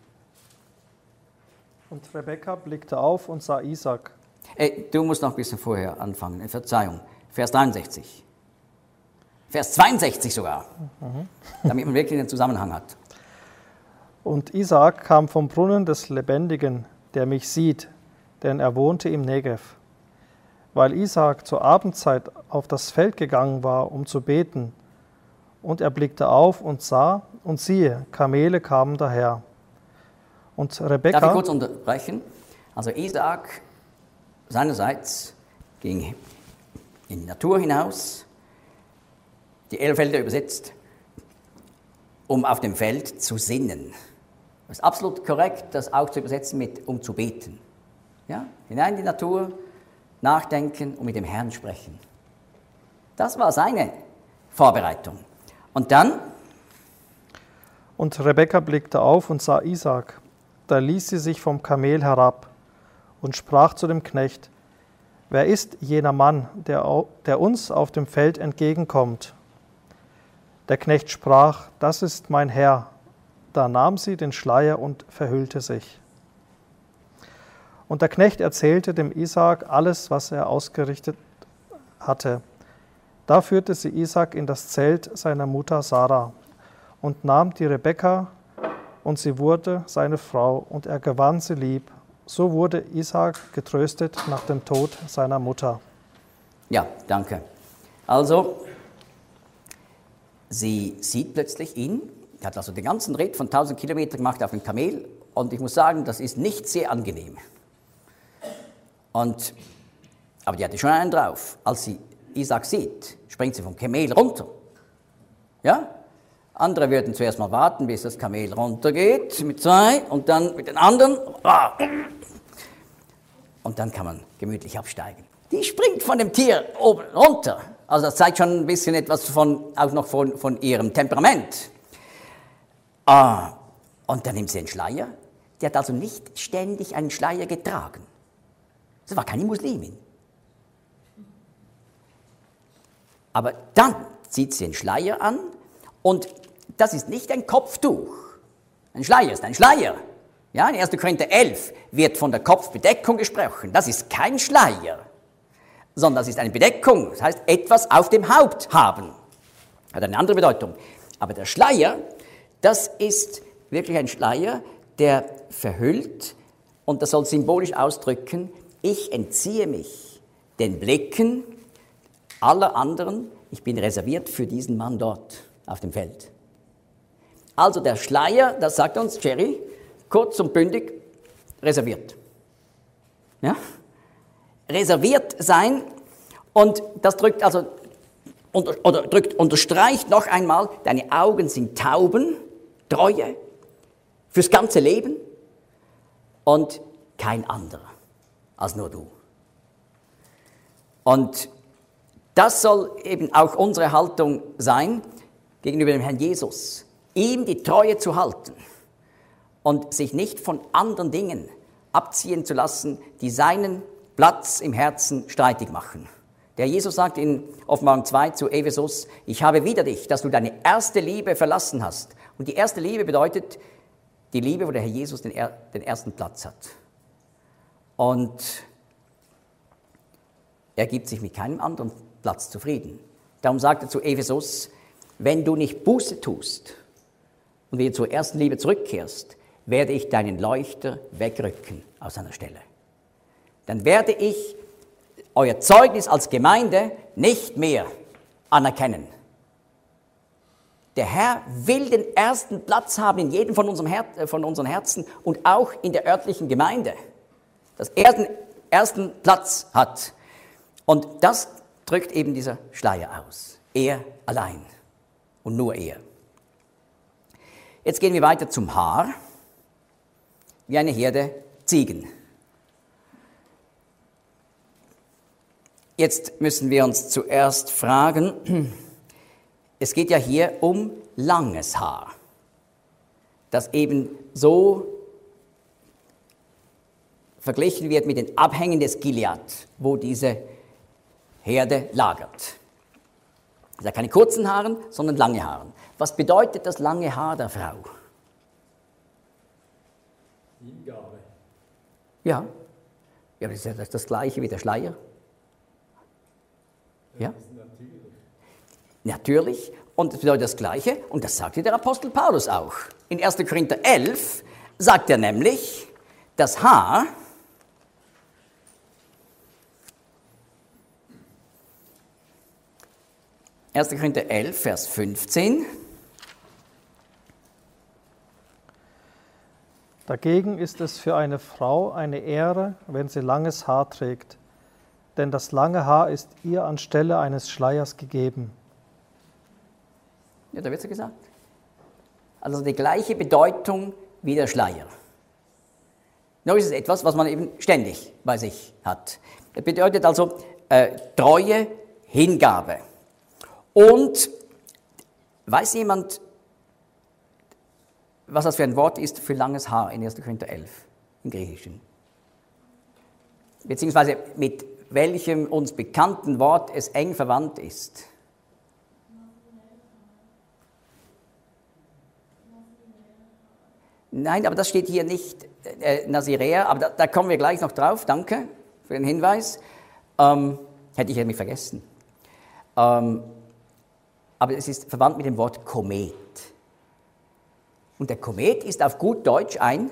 Und Rebekka blickte auf und sah Isaak. Du musst noch ein bisschen vorher anfangen, Verzeihung. Vers 63. Vers 62 sogar, damit man wirklich einen Zusammenhang hat. Und Isaak kam vom Brunnen des Lebendigen, der mich sieht, denn er wohnte im Negev. Weil Isaak zur Abendzeit auf das Feld gegangen war, um zu beten, und er blickte auf und sah, und siehe, Kamele kamen daher. Und Rebekka... Darf ich kurz unterbrechen? Also Isaak seinerseits ging in die Natur hinaus, die Elfelder übersetzt, um auf dem Feld zu sinnen. Das ist absolut korrekt, das auch zu übersetzen mit um zu beten. Ja? Hinein in die Natur, nachdenken und mit dem Herrn sprechen. Das war seine Vorbereitung. Und dann? Und Rebekka blickte auf und sah Isaak. Da ließ sie sich vom Kamel herab und sprach zu dem Knecht: Wer ist jener Mann, der uns auf dem Feld entgegenkommt? Der Knecht sprach: Das ist mein Herr. Da nahm sie den Schleier und verhüllte sich. Und der Knecht erzählte dem Isaak alles, was er ausgerichtet hatte. Da führte sie Isaak in das Zelt seiner Mutter Sarah und nahm die Rebekka, und sie wurde seine Frau, und er gewann sie lieb. So wurde Isaak getröstet nach dem Tod seiner Mutter. Ja, danke. Also, sie sieht plötzlich ihn, er hat also den ganzen Ritt von 1000 Kilometern gemacht auf dem Kamel, und ich muss sagen, das ist nicht sehr angenehm. Aber die hatte schon einen drauf. Als sie Isaak sieht, springt sie vom Kamel runter. Ja? Andere würden zuerst mal warten, bis das Kamel runtergeht mit zwei und dann mit den anderen. Und dann kann man gemütlich absteigen. Die springt von dem Tier oben runter. Also das zeigt schon ein bisschen etwas auch noch von ihrem Temperament. Und dann nimmt sie einen Schleier. Die hat also nicht ständig einen Schleier getragen. Das war keine Muslimin. Aber dann zieht sie einen Schleier an und das ist nicht ein Kopftuch. Ein Schleier ist ein Schleier. Ja, in 1. Korinther 11 wird von der Kopfbedeckung gesprochen. Das ist kein Schleier, sondern das ist eine Bedeckung. Das heißt, etwas auf dem Haupt haben. Hat eine andere Bedeutung. Aber der Schleier, das ist wirklich ein Schleier, der verhüllt, und das soll symbolisch ausdrücken: Ich entziehe mich den Blicken aller anderen, ich bin reserviert für diesen Mann dort auf dem Feld. Also der Schleier, das sagt uns Jerry, kurz und bündig, reserviert. Ja? Reserviert sein, und das drückt also, unterstreicht noch einmal, deine Augen sind Tauben, Treue, fürs ganze Leben und kein anderer als nur du. Und das soll eben auch unsere Haltung sein gegenüber dem Herrn Jesus, ihm die Treue zu halten und sich nicht von anderen Dingen abziehen zu lassen, die seinen Platz im Herzen streitig machen. Der Jesus sagt in Offenbarung 2 zu Ephesus: Ich habe wider dich, dass du deine erste Liebe verlassen hast. Und die erste Liebe bedeutet die Liebe, wo der Herr Jesus den ersten Platz hat. Und er gibt sich mit keinem anderen Platz zufrieden. Darum sagt er zu Ephesus: Wenn du nicht Buße tust und wieder zur ersten Liebe zurückkehrst, werde ich deinen Leuchter wegrücken aus seiner Stelle. Dann werde ich euer Zeugnis als Gemeinde nicht mehr anerkennen. Der Herr will den ersten Platz haben in jedem von unseren Herzen und auch in der örtlichen Gemeinde, dass er den ersten Platz hat. Und das drückt eben dieser Schleier aus. Er allein und nur er. Jetzt gehen wir weiter zum Haar, wie eine Herde Ziegen. Jetzt müssen wir uns zuerst fragen, es geht ja hier um langes Haar, das eben so verglichen wird mit den Abhängen des Gilead, wo diese Herde lagert. Es sind keine kurzen Haare, sondern lange Haare. Was bedeutet das lange Haar der Frau? Hingabe. Ja, ja, das ist ja das Gleiche wie der Schleier. Ja? Das ist natürlich. Natürlich. Und das bedeutet das Gleiche, und das sagte der Apostel Paulus auch. In 1. Korinther 11 sagt er nämlich, das Haar (1. Korinther 11, Vers 15). Dagegen ist es für eine Frau eine Ehre, wenn sie langes Haar trägt, denn das lange Haar ist ihr anstelle eines Schleiers gegeben. Ja, da wird es ja gesagt. Also die gleiche Bedeutung wie der Schleier. Nur ist es etwas, was man eben ständig bei sich hat. Das bedeutet also Treue, Hingabe. Und weiß jemand, was das für ein Wort ist für langes Haar in 1. Korinther 11 im Griechischen? Beziehungsweise mit welchem uns bekannten Wort es eng verwandt ist? Nein, aber das steht hier nicht, Naziräer, aber da kommen wir gleich noch drauf, danke für den Hinweis. Hätte ich nämlich vergessen. Aber es ist verwandt mit dem Wort Komet. Und der Komet ist auf gut Deutsch ein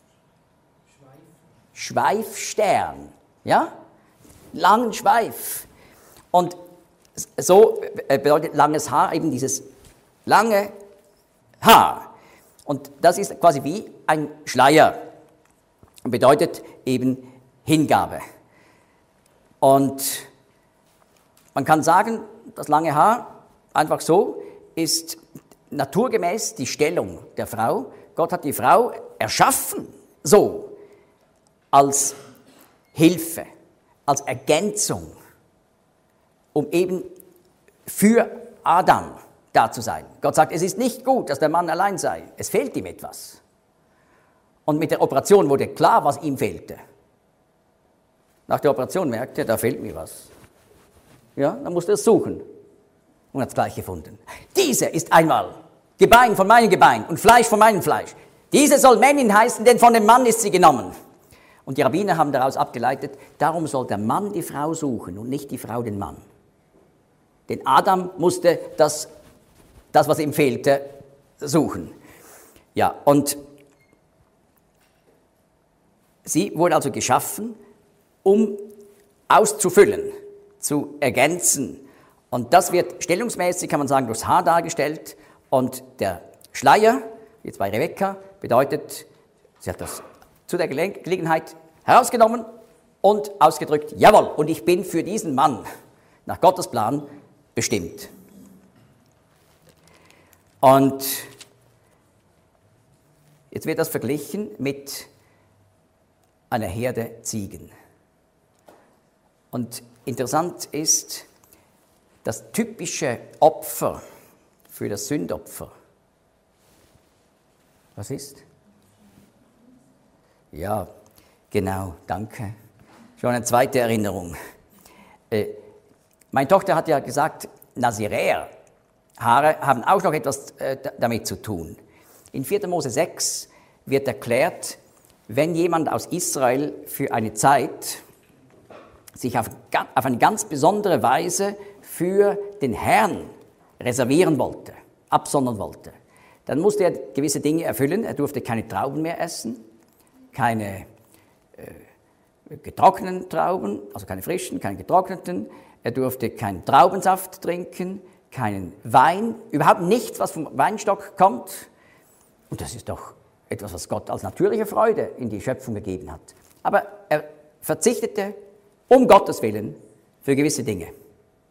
Schweifstern, ja? Langen Schweif. Und so bedeutet langes Haar eben dieses lange Haar. Und das ist quasi wie ein Schleier und bedeutet eben Hingabe. Und man kann sagen, das lange Haar, einfach so, ist naturgemäß die Stellung der Frau. Gott hat die Frau erschaffen, so, als Hilfe, als Ergänzung, um eben für Adam da zu sein. Gott sagt, es ist nicht gut, dass der Mann allein sei. Es fehlt ihm etwas. Und mit der Operation wurde klar, was ihm fehlte. Nach der Operation merkte er, da fehlt mir was. Ja, dann musste er es suchen und hat es gleich gefunden. Diese ist einmal Gebein von meinem Gebein und Fleisch von meinem Fleisch. Diese soll Männin heißen, denn von dem Mann ist sie genommen. Und die Rabbiner haben daraus abgeleitet, darum soll der Mann die Frau suchen und nicht die Frau den Mann. Denn Adam musste das, was ihm fehlte, suchen. Ja, und sie wurde also geschaffen, um auszufüllen, zu ergänzen. Und das wird stellungsmäßig, kann man sagen, durchs Haar dargestellt. Und der Schleier, jetzt bei Rebekka, bedeutet, sie hat das zu der Gelegenheit herausgenommen und ausgedrückt, jawohl, und ich bin für diesen Mann nach Gottes Plan bestimmt. Und jetzt wird das verglichen mit einer Herde Ziegen. Und interessant ist, das typische Opfer für das Sündopfer. Was ist? Ja, genau, danke. Schon eine zweite Erinnerung. Meine Tochter hat ja gesagt, Naziräer, Haare haben auch noch etwas damit zu tun. In 4. Mose 6 wird erklärt, wenn jemand aus Israel für eine Zeit sich auf eine ganz besondere Weise für den Herrn reservieren wollte, absondern wollte, dann musste er gewisse Dinge erfüllen. Er durfte keine Trauben mehr essen, keine getrockneten Trauben, also keine frischen, keine getrockneten. Er durfte keinen Traubensaft trinken, keinen Wein, überhaupt nichts, was vom Weinstock kommt. Und das ist doch etwas, was Gott als natürliche Freude in die Schöpfung gegeben hat. Aber er verzichtete um Gottes Willen für gewisse Dinge.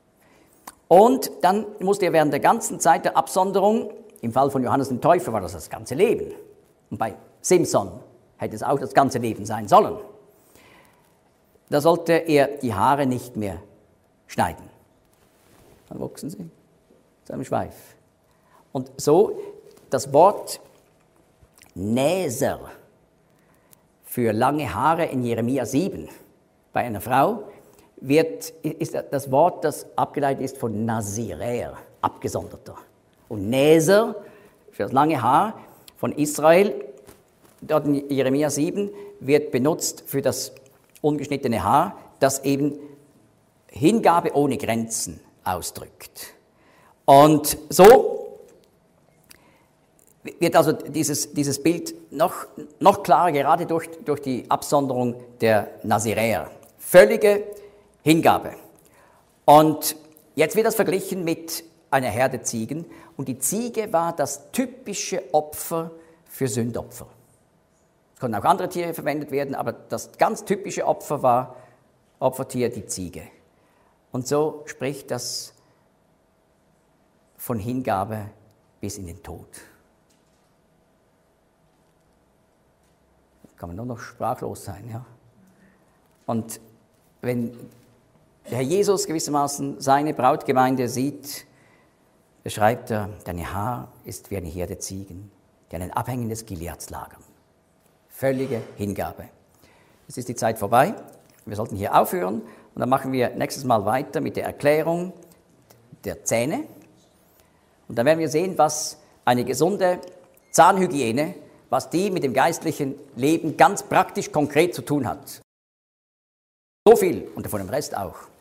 Und dann musste er während der ganzen Zeit der Absonderung, im Fall von Johannes dem Täufer war das ganze Leben. Und bei Simson hätte es auch das ganze Leben sein sollen. Da sollte er die Haare nicht mehr schneiden. Dann wuchsen sie zu einem Schweif. Und so das Wort Näser für lange Haare in Jeremia 7 bei einer Frau ist das Wort, das abgeleitet ist von Naziräer, Abgesonderter. Und Näser für das lange Haar von Israel, dort in Jeremia 7, wird benutzt für das ungeschnittene Haar, das eben Hingabe ohne Grenzen ausdrückt. Und so wird also dieses Bild noch klarer, gerade durch die Absonderung der Naziräer. Völlige Hingabe. Und jetzt wird das verglichen mit einer Herde Ziegen. Und die Ziege war das typische Opfer für Sündopfer. Es konnten auch andere Tiere verwendet werden, aber das ganz typische Opfertier, die Ziege. Und so spricht das von Hingabe bis in den Tod. Da kann man nur noch sprachlos sein. Ja? Und wenn der Herr Jesus gewissermaßen seine Brautgemeinde sieht, beschreibt er, deine Haar ist wie eine Herde Ziegen, die einen Abhängen des Gileads lagern. Völlige Hingabe. Jetzt ist die Zeit vorbei. Wir sollten hier aufhören und dann machen wir nächstes Mal weiter mit der Erklärung der Zähne. Und dann werden wir sehen, was eine gesunde Zahnhygiene, was die mit dem geistlichen Leben ganz praktisch konkret zu tun hat. So viel und von dem Rest auch.